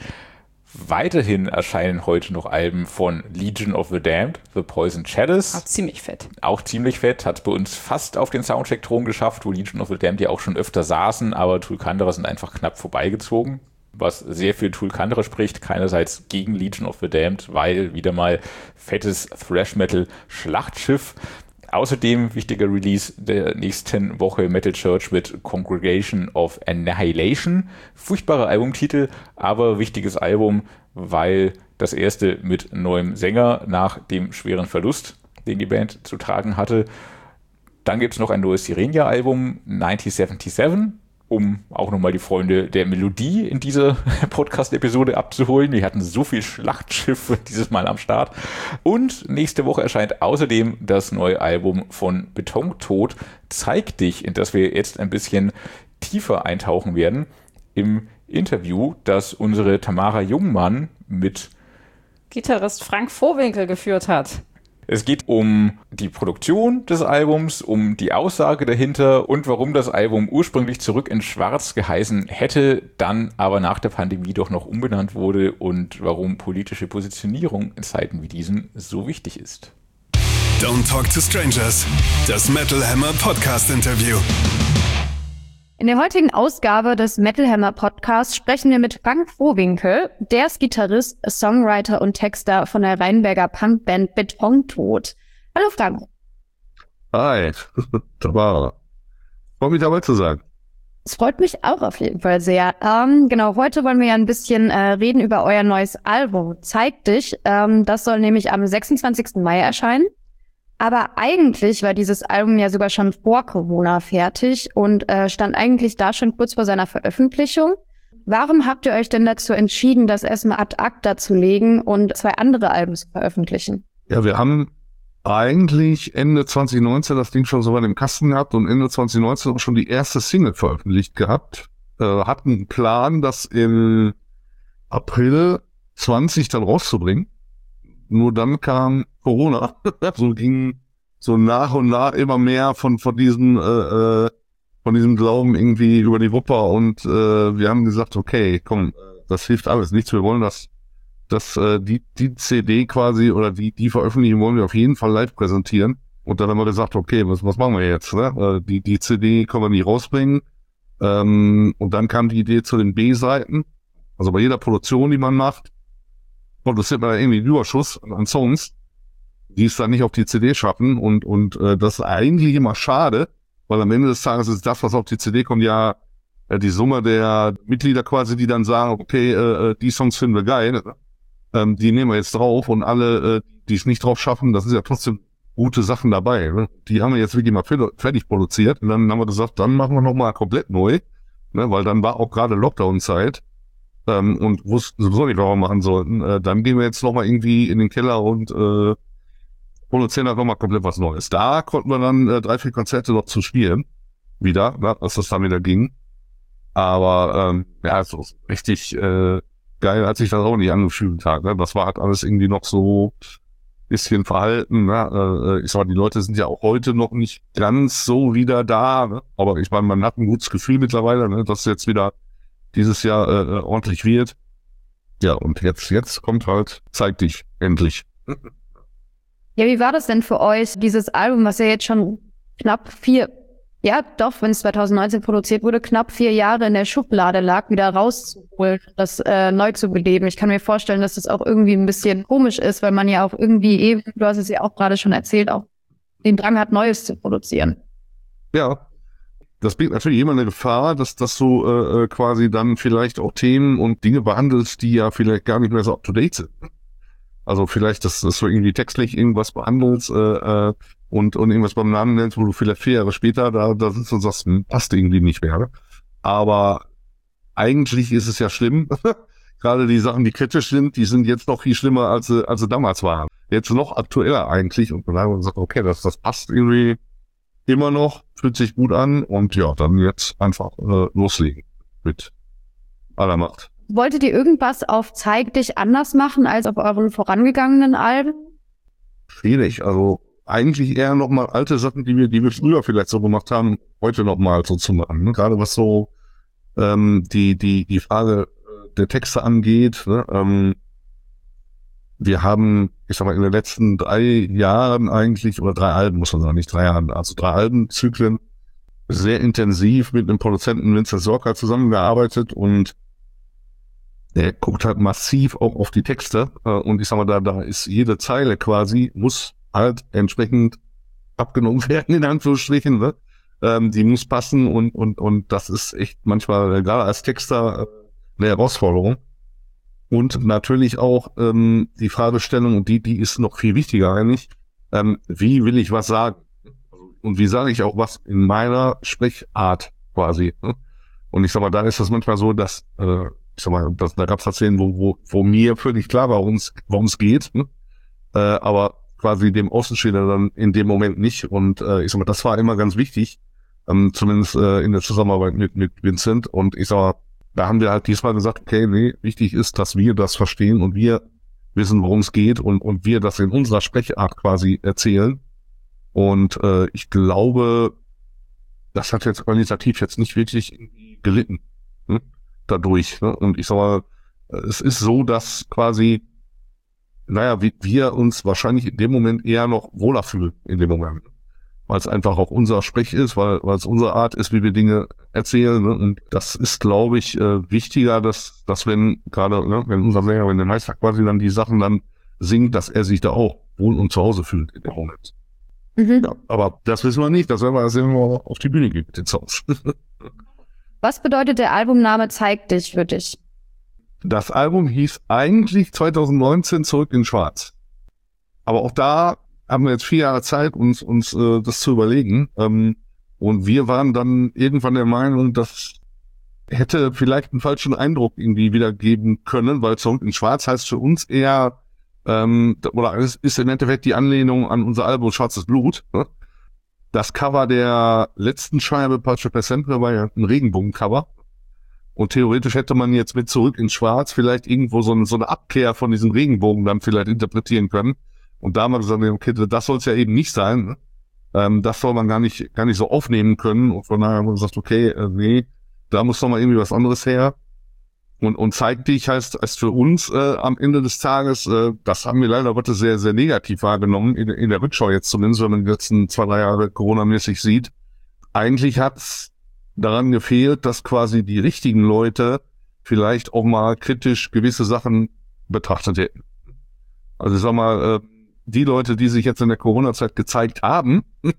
Weiterhin erscheinen heute noch Alben von Legion of the Damned, The Poison Chalice. Auch ziemlich fett. Auch ziemlich fett, hat es bei uns fast auf den Soundcheck-Thron geschafft, wo Legion of the Damned ja auch schon öfter saßen, aber Tulkandra sind einfach knapp vorbeigezogen, was sehr für Tulkandra spricht, keinerseits gegen Legion of the Damned, weil wieder mal fettes Thrash-Metal-Schlachtschiff. Außerdem wichtiger Release der nächsten Woche Metal Church mit Congregation of Annihilation. Furchtbarer Albumtitel, aber wichtiges Album, weil das erste mit neuem Sänger nach dem schweren Verlust, den die Band zu tragen hatte. Dann gibt es noch ein neues Sirenia-Album, 1977, um auch nochmal die Freunde der Melodie in dieser Podcast-Episode abzuholen. Die hatten so viel Schlachtschiff dieses Mal am Start. Und nächste Woche erscheint außerdem das neue Album von Betontod, Zeig dich, in das wir jetzt ein bisschen tiefer eintauchen werden, im Interview, das unsere Tamara Jungmann mit Gitarrist Frank Vohwinkel geführt hat. Es geht um die Produktion des Albums, um die Aussage dahinter und warum das Album ursprünglich Zurück in Schwarz geheißen hätte, dann aber nach der Pandemie doch noch umbenannt wurde und warum politische Positionierung in Zeiten wie diesen so wichtig ist. Don't Talk to Strangers, das Metal Hammer Podcast Interview. In der heutigen Ausgabe des Metal Hammer Podcasts sprechen wir mit Frank Vohwinkel. Der ist Gitarrist, Songwriter und Texter von der Rheinberger Punkband Betontod. Hallo Frank. Hi, Tamara. Freut mich dabei zu sein. Es freut mich auch auf jeden Fall sehr. Heute wollen wir ja ein bisschen reden über euer neues Album, Zeig dich. Das soll nämlich am 26. Mai erscheinen. Aber eigentlich war dieses Album ja sogar schon vor Corona fertig und stand eigentlich da schon kurz vor seiner Veröffentlichung. Warum habt ihr euch denn dazu entschieden, das erstmal ad acta zu legen und 2 andere Alben zu veröffentlichen? Ja, wir haben eigentlich Ende 2019 das Ding schon so weit im Kasten gehabt und Ende 2019 auch schon die erste Single veröffentlicht gehabt. Hatten einen Plan, das im April 20 dann rauszubringen. Nur dann kam Corona, so ging so nach und nach immer mehr von diesem Glauben irgendwie über die Wupper und wir haben gesagt, okay, komm, das hilft alles nichts, wir wollen die CD quasi oder die Veröffentlichung wollen wir auf jeden Fall live präsentieren und dann haben wir gesagt, okay, was machen wir jetzt, ne? Die CD können wir nicht rausbringen und dann kam die Idee zu den B-Seiten, also bei jeder Produktion, die man macht, produziert man da irgendwie einen Überschuss an Songs, die es dann nicht auf die CD schaffen und das ist eigentlich immer schade, weil am Ende des Tages ist das, was auf die CD kommt, ja die Summe der Mitglieder quasi, die dann sagen, okay, die Songs finden wir geil, die nehmen wir jetzt drauf und alle, die es nicht drauf schaffen, das ist ja trotzdem gute Sachen dabei. Ne? Die haben wir jetzt wirklich mal fertig produziert und dann haben wir gesagt, dann machen wir nochmal komplett neu, ne? Weil dann war auch gerade Lockdown-Zeit und wussten sowieso nicht, was wir machen sollten. Dann gehen wir jetzt nochmal irgendwie in den Keller und produzieren halt nochmal komplett was Neues. Da konnten wir dann 3-4 Konzerte noch zu spielen, wieder, ne? Als das dann wieder ging. Aber ja, so richtig geil hat sich das auch nicht angefühlt. Ne? Das war halt alles irgendwie noch so bisschen verhalten. Ne? Ich sag mal, die Leute sind ja auch heute noch nicht ganz so wieder da. Ne? Aber ich meine, man hat ein gutes Gefühl mittlerweile, ne? Dass es jetzt wieder dieses Jahr ordentlich wird. Ja, und jetzt kommt halt, zeig dich, endlich. Ja, wie war das denn für euch, dieses Album, was ja jetzt schon knapp 4, ja doch, wenn es 2019 produziert wurde, knapp 4 Jahre in der Schublade lag, wieder rauszuholen, das neu zu beleben? Ich kann mir vorstellen, dass das auch irgendwie ein bisschen komisch ist, weil man ja auch irgendwie eben, du hast es ja auch gerade schon erzählt, auch den Drang hat, Neues zu produzieren. Ja, das birgt natürlich immer eine Gefahr, dass du quasi dann vielleicht auch Themen und Dinge behandelst, die ja vielleicht gar nicht mehr so up-to-date sind. Also vielleicht, dass du irgendwie textlich irgendwas behandelst und irgendwas beim Namen nennst, wo du vielleicht 4 Jahre später da sitzt und sagst, passt irgendwie nicht mehr. Aber eigentlich ist es ja schlimm. Gerade die Sachen, die kritisch sind, die sind jetzt noch viel schlimmer, als sie damals waren. Jetzt noch aktueller eigentlich. Und dann haben wir gesagt, okay, das passt irgendwie immer noch, fühlt sich gut an. Und ja, dann jetzt einfach loslegen mit aller Macht. Wolltet ihr irgendwas auf Zeig dich anders machen als auf euren vorangegangenen Alben? Schwierig, also eigentlich eher nochmal alte Sachen, die wir früher vielleicht so gemacht haben, heute nochmal so zu machen. Ne? Gerade was so die Frage der Texte angeht. Ne? Wir haben, ich sag mal, in den letzten 3 Jahren eigentlich, oder 3 Alben, muss man sagen, nicht 3 Jahren, also 3 Albenzyklen, sehr intensiv mit einem Produzenten Vincent Sorka zusammengearbeitet und der guckt halt massiv auch auf die Texte und ich sag mal, da ist jede Zeile quasi, muss halt entsprechend abgenommen werden, in Anführungsstrichen, ne? Die muss passen und das ist echt manchmal, gerade als Texter, eine Herausforderung. Und natürlich auch die Fragestellung, und die ist noch viel wichtiger eigentlich, wie will ich was sagen? Und wie sage ich auch was in meiner Sprechart quasi? Ne? Und ich sag mal, da ist das manchmal so, dass ich sag mal, da gab es Szenen, wo mir völlig klar war, worum es geht, ne? Aber quasi dem Außenstehender dann in dem Moment nicht. Und ich sag mal, das war immer ganz wichtig, zumindest in der Zusammenarbeit mit Vincent. Und ich sag mal, da haben wir halt diesmal gesagt, okay, nee, wichtig ist, dass wir das verstehen und wir wissen, worum es geht und wir das in unserer Sprechart quasi erzählen. Und ich glaube, das hat jetzt qualitativ jetzt nicht wirklich gelitten. Ne? Dadurch. Ne? Und ich sag mal, es ist so, dass quasi, naja, wir uns wahrscheinlich in dem Moment eher noch wohler fühlen in dem Moment. Weil es einfach auch unser Sprech ist, weil es unsere Art ist, wie wir Dinge erzählen. Ne? Und das ist, glaube ich, wichtiger, dass wenn gerade, ne, wenn unser Sänger, wenn der Meister quasi dann die Sachen dann singt, dass er sich da auch wohl und zu Hause fühlt in dem Moment. Mhm. Ja, aber das wissen wir nicht, das werden wir auf die Bühne gehen mit den Songs. Was bedeutet der Albumname Zeig dich für dich? Das Album hieß eigentlich 2019 Zurück in Schwarz. Aber auch da haben wir jetzt 4 Jahre Zeit, uns das zu überlegen. Und wir waren dann irgendwann der Meinung, das hätte vielleicht einen falschen Eindruck irgendwie wiedergeben können, weil Zurück in Schwarz heißt für uns eher, oder es ist im Endeffekt die Anlehnung an unser Album Schwarzes Blut. Ne? Das Cover der letzten Scheibe, Pace per Sempre, war ja ein Regenbogencover. Und theoretisch hätte man jetzt mit Zurück in Schwarz vielleicht irgendwo so eine Abkehr von diesem Regenbogen dann vielleicht interpretieren können. Und da haben wir gesagt, okay, das soll es ja eben nicht sein. Ne? Das soll man gar nicht so aufnehmen können. Und von daher haben wir gesagt, okay, nee, da muss doch mal irgendwie was anderes her. Und zeig dich heißt für uns am Ende des Tages, das haben wir leider Gottes sehr, sehr negativ wahrgenommen, in der Rückschau jetzt zumindest, wenn man die letzten 2-3 Jahre Corona-mäßig sieht. Eigentlich hat's daran gefehlt, dass quasi die richtigen Leute vielleicht auch mal kritisch gewisse Sachen betrachtet hätten. Also ich sag mal, die Leute, die sich jetzt in der Corona-Zeit gezeigt haben,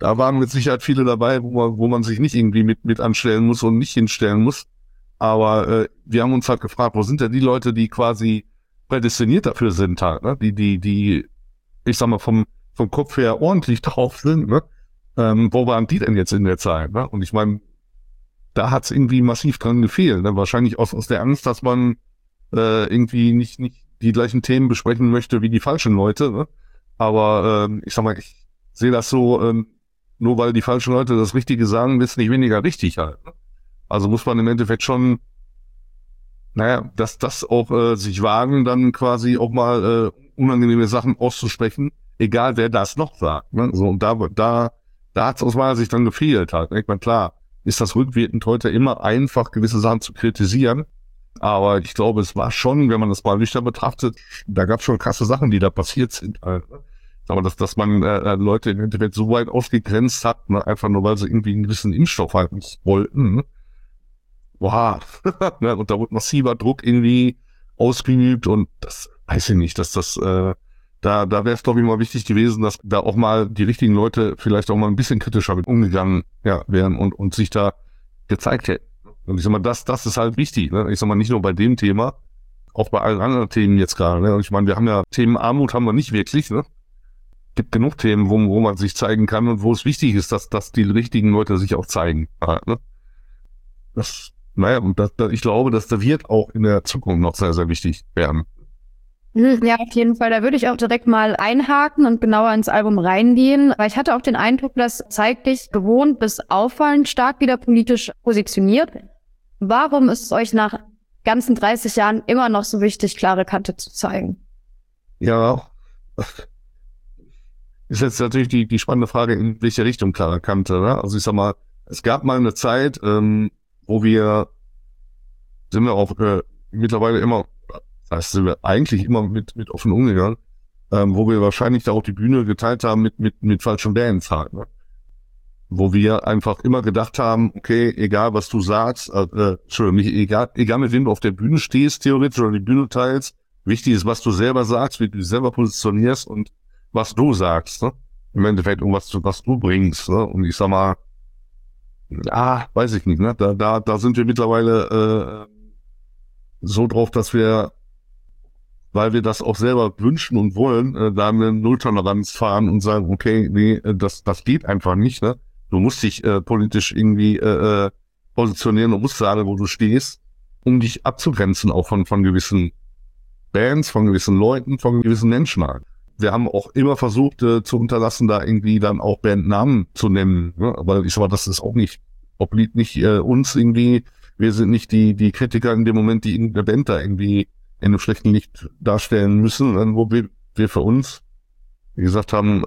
Da waren mit Sicherheit viele dabei, wo man sich nicht irgendwie mit anstellen muss und nicht hinstellen muss. Aber wir haben uns halt gefragt, wo sind denn die Leute, die quasi prädestiniert dafür sind halt, ne? Die, ich sag mal, vom Kopf her ordentlich drauf sind, ne? Wo waren die denn jetzt in der Zeit, ne? Und ich meine, da hat's irgendwie massiv dran gefehlt, ne? Wahrscheinlich aus der Angst, dass man irgendwie nicht die gleichen Themen besprechen möchte wie die falschen Leute, ne? Aber ich sag mal, ich sehe das so, nur weil die falschen Leute das Richtige sagen, wird's nicht weniger richtig halt, ne? Also muss man im Endeffekt schon, naja, das auch sich wagen, dann quasi auch mal unangenehme Sachen auszusprechen, egal wer das noch sagt, ne? So, und da hat's aus meiner Sicht dann gefehlt halt, ne? Ich meine, klar, ist das rückwirkend heute immer einfach, gewisse Sachen zu kritisieren. Aber ich glaube, es war schon, wenn man das mal nüchtern betrachtet, da gab es schon krasse Sachen, die da passiert sind. Aber dass man Leute im Endeffekt so weit ausgegrenzt hat, ne, einfach nur weil sie irgendwie einen gewissen Impfstoff halten wollten. Ne? Boah. Ne, und da wurde massiver Druck irgendwie ausgeübt und das weiß ich nicht, dass das da wäre es, glaube ich, mal wichtig gewesen, dass da auch mal die richtigen Leute vielleicht auch mal ein bisschen kritischer mit umgegangen wären und sich da gezeigt hätten. Und ich sag mal, das ist halt wichtig, ne? Ich sag mal, nicht nur bei dem Thema, auch bei allen anderen Themen jetzt gerade, ne? Und ich meine, wir haben ja Themen Armut haben wir nicht wirklich, ne? Gibt genug Themen, wo man sich zeigen kann und wo es wichtig ist, dass die richtigen Leute sich auch zeigen, ne? Ich glaube, dass da wird auch in der Zukunft noch sehr, sehr wichtig werden. Ja, auf jeden Fall. Da würde ich auch direkt mal einhaken und genauer ins Album reingehen, weil ich hatte auch den Eindruck, dass Zeig dich gewohnt bis auffallend stark wieder politisch positioniert. Warum ist es euch nach ganzen 30 Jahren immer noch so wichtig, klare Kante zu zeigen? Ja, ist jetzt natürlich die spannende Frage, in welche Richtung klare Kante, ne? Also ich sag mal, es gab mal eine Zeit, wo sind wir auch mittlerweile immer, das sind wir eigentlich immer mit offen umgegangen, wo wir wahrscheinlich da auch die Bühne geteilt haben mit falschen Bands halt, ne? Wo wir einfach immer gedacht haben, okay, egal was du sagst, Entschuldigung, nicht egal mit wem du auf der Bühne stehst, theoretisch, oder die Bühne teilst, wichtig ist, was du selber sagst, wie du dich selber positionierst und was du sagst, ne? Im Endeffekt, was du bringst, ne? Und ich sag mal, weiß ich nicht, ne? Da sind wir mittlerweile so drauf, dass wir, weil wir das auch selber wünschen und wollen, da eine Nulltoleranz fahren und sagen, okay, nee, das geht einfach nicht, ne? Du musst dich politisch irgendwie positionieren und musst sagen, wo du stehst, um dich abzugrenzen auch von gewissen Bands, von gewissen Leuten, von gewissen Menschen halt. Wir haben auch immer versucht zu unterlassen, da irgendwie dann auch Bandnamen zu nennen, ne? Aber ich sag mal, das ist auch nicht, obliegt nicht uns irgendwie, wir sind nicht die Kritiker in dem Moment, die irgendeine Band da irgendwie in einem schlechten Licht darstellen müssen, wo wir für uns, wie gesagt, haben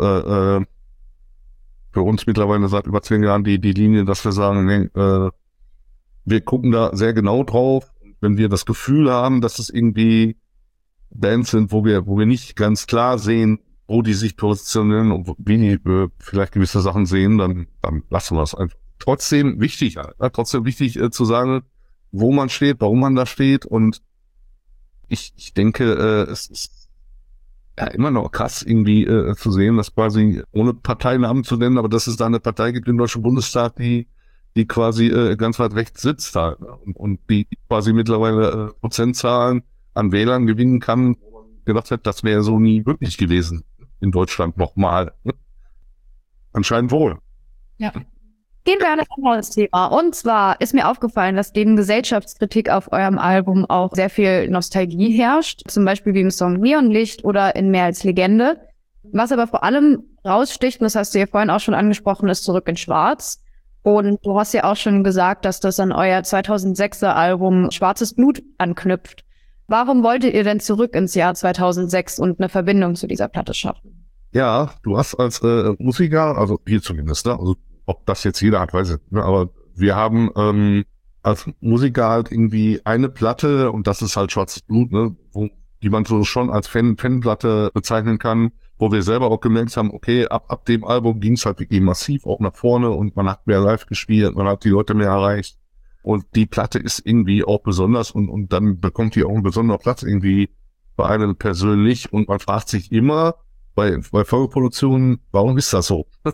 für uns mittlerweile seit über 10 Jahren die Linie, dass wir sagen, nee, wir gucken da sehr genau drauf. Wenn wir das Gefühl haben, dass es irgendwie Bands sind, wo wir nicht ganz klar sehen, wo die sich positionieren und wie die vielleicht gewisse Sachen sehen, dann lassen wir es einfach. Trotzdem wichtig zu sagen, wo man steht, warum man da steht, und ich denke, es ist ja immer noch krass irgendwie zu sehen, dass quasi, ohne Parteinamen zu nennen, aber dass es da eine Partei gibt im Deutschen Bundestag, die quasi ganz weit rechts sitzt halt, ne? Und die quasi mittlerweile Prozentzahlen an Wählern gewinnen kann, wo man gedacht hat, das wäre so nie möglich gewesen in Deutschland nochmal. Ne? Anscheinend wohl. Ja. Gehen wir an ein anderes Thema. Und zwar ist mir aufgefallen, dass neben Gesellschaftskritik auf eurem Album auch sehr viel Nostalgie herrscht. Zum Beispiel wie im Song Neonlicht oder in Mehr als Legende. Was aber vor allem raussticht, und das hast du ja vorhin auch schon angesprochen, ist Zurück in Schwarz. Und du hast ja auch schon gesagt, dass das an euer 2006er Album Schwarzes Blut anknüpft. Warum wolltet ihr denn zurück ins Jahr 2006 und eine Verbindung zu dieser Platte schaffen? Ja, du hast als Musiker, also wir zumindest, ne? Also ob das jetzt jeder hat, weiß ich nicht, ne? Aber wir haben als Musiker halt irgendwie eine Platte, und das ist halt Schwarzes Blut, ne? Die man so schon als Fanplatte bezeichnen kann, wo wir selber auch gemerkt haben, okay, ab dem Album ging es halt wirklich massiv auch nach vorne und man hat mehr live gespielt, man hat die Leute mehr erreicht. Und die Platte ist irgendwie auch besonders und dann bekommt die auch einen besonderen Platz irgendwie bei einem persönlich, und man fragt sich immer bei Folgeproduktionen, warum ist das so?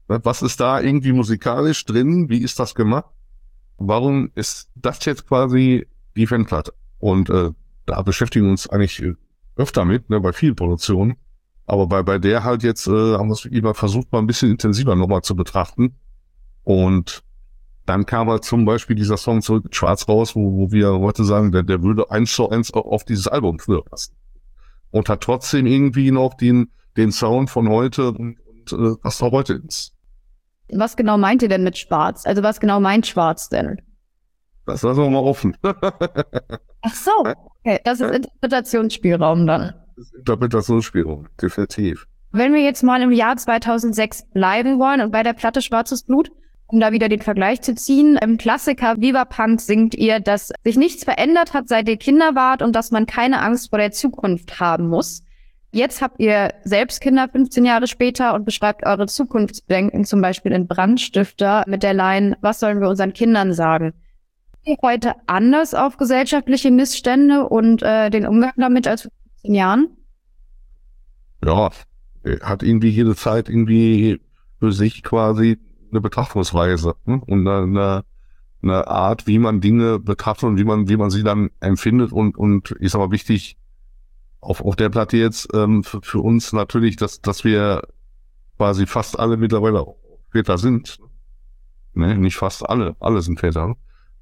Was ist da irgendwie musikalisch drin? Wie ist das gemacht? Warum ist das jetzt quasi die Fanplatte? Und da beschäftigen wir uns eigentlich öfter mit, ne, bei vielen Produktionen. Aber bei der halt jetzt haben wir es immer versucht, mal ein bisschen intensiver nochmal zu betrachten. Und dann kam halt zum Beispiel dieser Song Zurück in Schwarz raus, wo wir heute sagen, der würde 1:1 auf dieses Album früher passen. Und hat trotzdem irgendwie noch den Sound von heute und passt auch heute ins. Was genau meint ihr denn mit schwarz? Also was genau meint schwarz denn? Das lassen wir mal offen. Ach so, okay. Das ist Interpretationsspielraum dann. Das ist Interpretationsspielraum, definitiv. Wenn wir jetzt mal im Jahr 2006 bleiben wollen und bei der Platte Schwarzes Blut, um da wieder den Vergleich zu ziehen, im Klassiker Viva Punk singt ihr, dass sich nichts verändert hat, seit ihr Kinder wart und dass man keine Angst vor der Zukunft haben muss. Jetzt habt ihr selbst Kinder 15 Jahre später und beschreibt eure Zukunftsdenken zum Beispiel in Brandstifter mit der Line, was sollen wir unseren Kindern sagen? Ihr heute anders auf gesellschaftliche Missstände und den Umgang damit als vor 15 Jahren? Ja, hat irgendwie jede Zeit irgendwie für sich quasi eine Betrachtungsweise, ne? Und eine Art, wie man Dinge betrachtet und wie man sie dann empfindet und ich sag mal wichtig auf der Platte jetzt für uns natürlich, dass wir quasi fast alle mittlerweile auch Väter sind. Ne? Nicht fast alle sind Väter.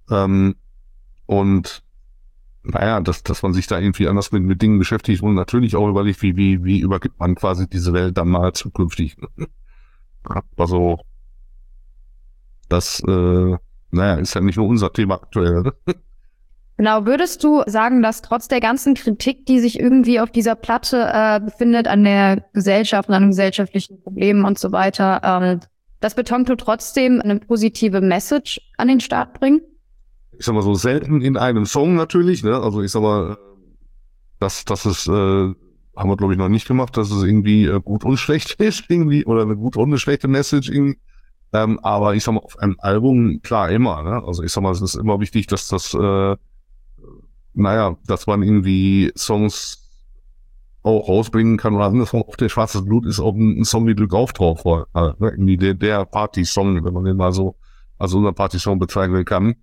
Und naja, dass man sich da irgendwie anders mit Dingen beschäftigt und natürlich auch überlegt, wie übergibt man quasi diese Welt dann mal zukünftig. Ne? Also das ist ja nicht nur unser Thema aktuell. Ne? Genau, würdest du sagen, dass trotz der ganzen Kritik, die sich irgendwie auf dieser Platte befindet, an der Gesellschaft, an den gesellschaftlichen Problemen und so weiter, dass Betonto trotzdem eine positive Message an den Start bringt? Ich sag mal so, selten in einem Song natürlich, ne? Also ich sag mal, das ist, haben wir glaube ich noch nicht gemacht, dass es irgendwie gut und schlecht ist, irgendwie, oder eine gute und eine schlechte Message irgendwie. Aber ich sag mal, auf einem Album, klar, immer, ne? Also ich sag mal, es ist immer wichtig, dass dass man irgendwie Songs auch rausbringen kann oder andersrum. Auf der Schwarzes Blut ist auch ein Song wie Glück auf drauf, ne? Irgendwie der Party-Song, wenn man den mal so als unser Party-Song bezeichnen kann.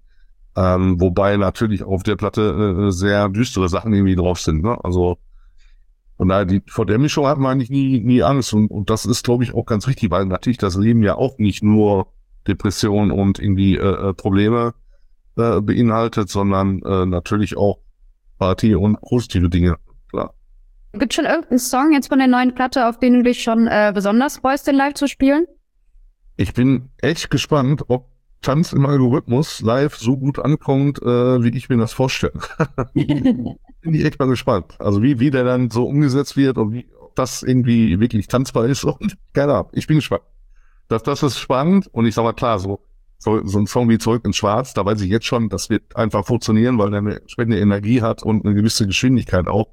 Wobei natürlich auf der Platte sehr düstere Sachen irgendwie drauf sind, ne? Also von daher, vor der Mischung hat man eigentlich nie Angst und das ist, glaube ich, auch ganz wichtig, weil natürlich das Leben ja auch nicht nur Depressionen und irgendwie Probleme beinhaltet, sondern natürlich auch Party und positive Dinge, klar. Gibt es schon irgendeinen Song jetzt von der neuen Platte, auf den du dich schon besonders freust, den live zu spielen? Ich bin echt gespannt, ob Tanz im Algorithmus live so gut ankommt, wie ich mir das vorstelle. Bin ich echt mal gespannt. Also wie der dann so umgesetzt wird und ob das irgendwie wirklich tanzbar ist. Und keine Ahnung, ich bin gespannt. Das ist spannend und ich sag mal klar, so ein Song wie Zurück in Schwarz, da weiß ich jetzt schon, das wird einfach funktionieren, weil er eine entsprechende Energie hat und eine gewisse Geschwindigkeit auch.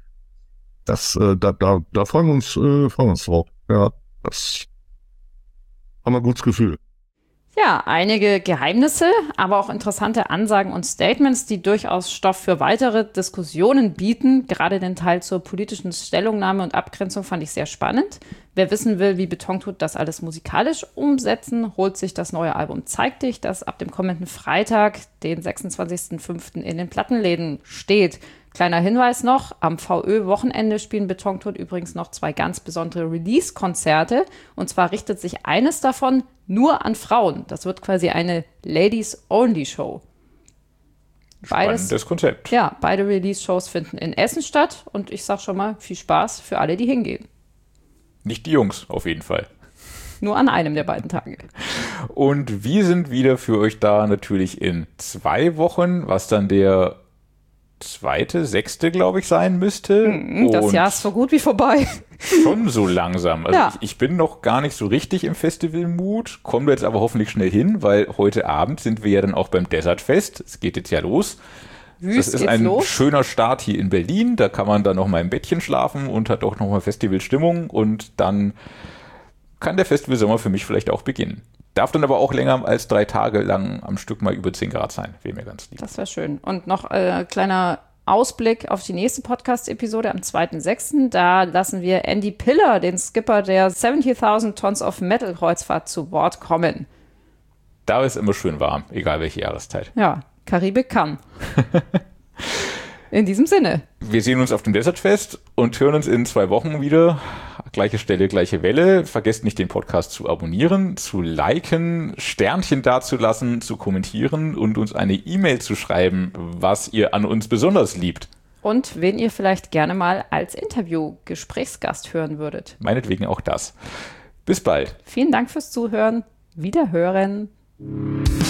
Da freuen wir uns drauf. Ja, das haben wir ein gutes Gefühl. Ja, einige Geheimnisse, aber auch interessante Ansagen und Statements, die durchaus Stoff für weitere Diskussionen bieten. Gerade den Teil zur politischen Stellungnahme und Abgrenzung fand ich sehr spannend. Wer wissen will, wie Betonto das alles musikalisch umsetzen, holt sich das neue Album Zeig dich, das ab dem kommenden Freitag, den 26.05. in den Plattenläden steht. Kleiner Hinweis noch, am VÖ-Wochenende spielen Betonto übrigens noch 2 ganz besondere Release-Konzerte. Und zwar richtet sich eines davon nur an Frauen. Das wird quasi eine Ladies-Only-Show. Spannendes Konzept. Ja, beide Release-Shows finden in Essen statt. Und ich sag schon mal, viel Spaß für alle, die hingehen. Nicht die Jungs, auf jeden Fall. Nur an einem der beiden Tage. Und wir sind wieder für euch da natürlich in 2 Wochen, was dann der 2., 6., glaube ich, sein müsste. Das Jahr ist so gut wie vorbei. Schon so langsam. Also ja. ich bin noch gar nicht so richtig im Festival-Mut, kommen wir jetzt aber hoffentlich schnell hin, weil heute Abend sind wir ja dann auch beim Desert Fest. Es geht jetzt ja los. Das ist ein schöner Start hier in Berlin. Da kann man dann noch mal im Bettchen schlafen und hat auch noch mal Festivalstimmung. Und dann kann der Festivalsommer für mich vielleicht auch beginnen. Darf dann aber auch länger als 3 Tage lang am Stück mal über 10 Grad sein. Wäre mir ganz lieb. Das wäre schön. Und noch kleiner Ausblick auf die nächste Podcast-Episode am 2.6. Da lassen wir Andy Piller, den Skipper der 70.000 Tons of Metal Kreuzfahrt, zu Wort kommen. Da ist immer schön warm, egal welche Jahreszeit. Ja, Karibik kann. In diesem Sinne. Wir sehen uns auf dem Desertfest und hören uns in 2 Wochen wieder. Gleiche Stelle, gleiche Welle. Vergesst nicht, den Podcast zu abonnieren, zu liken, Sternchen dazulassen, zu kommentieren und uns eine E-Mail zu schreiben, was ihr an uns besonders liebt. Und wen ihr vielleicht gerne mal als Interview-Gesprächsgast hören würdet. Meinetwegen auch das. Bis bald. Vielen Dank fürs Zuhören. Wiederhören.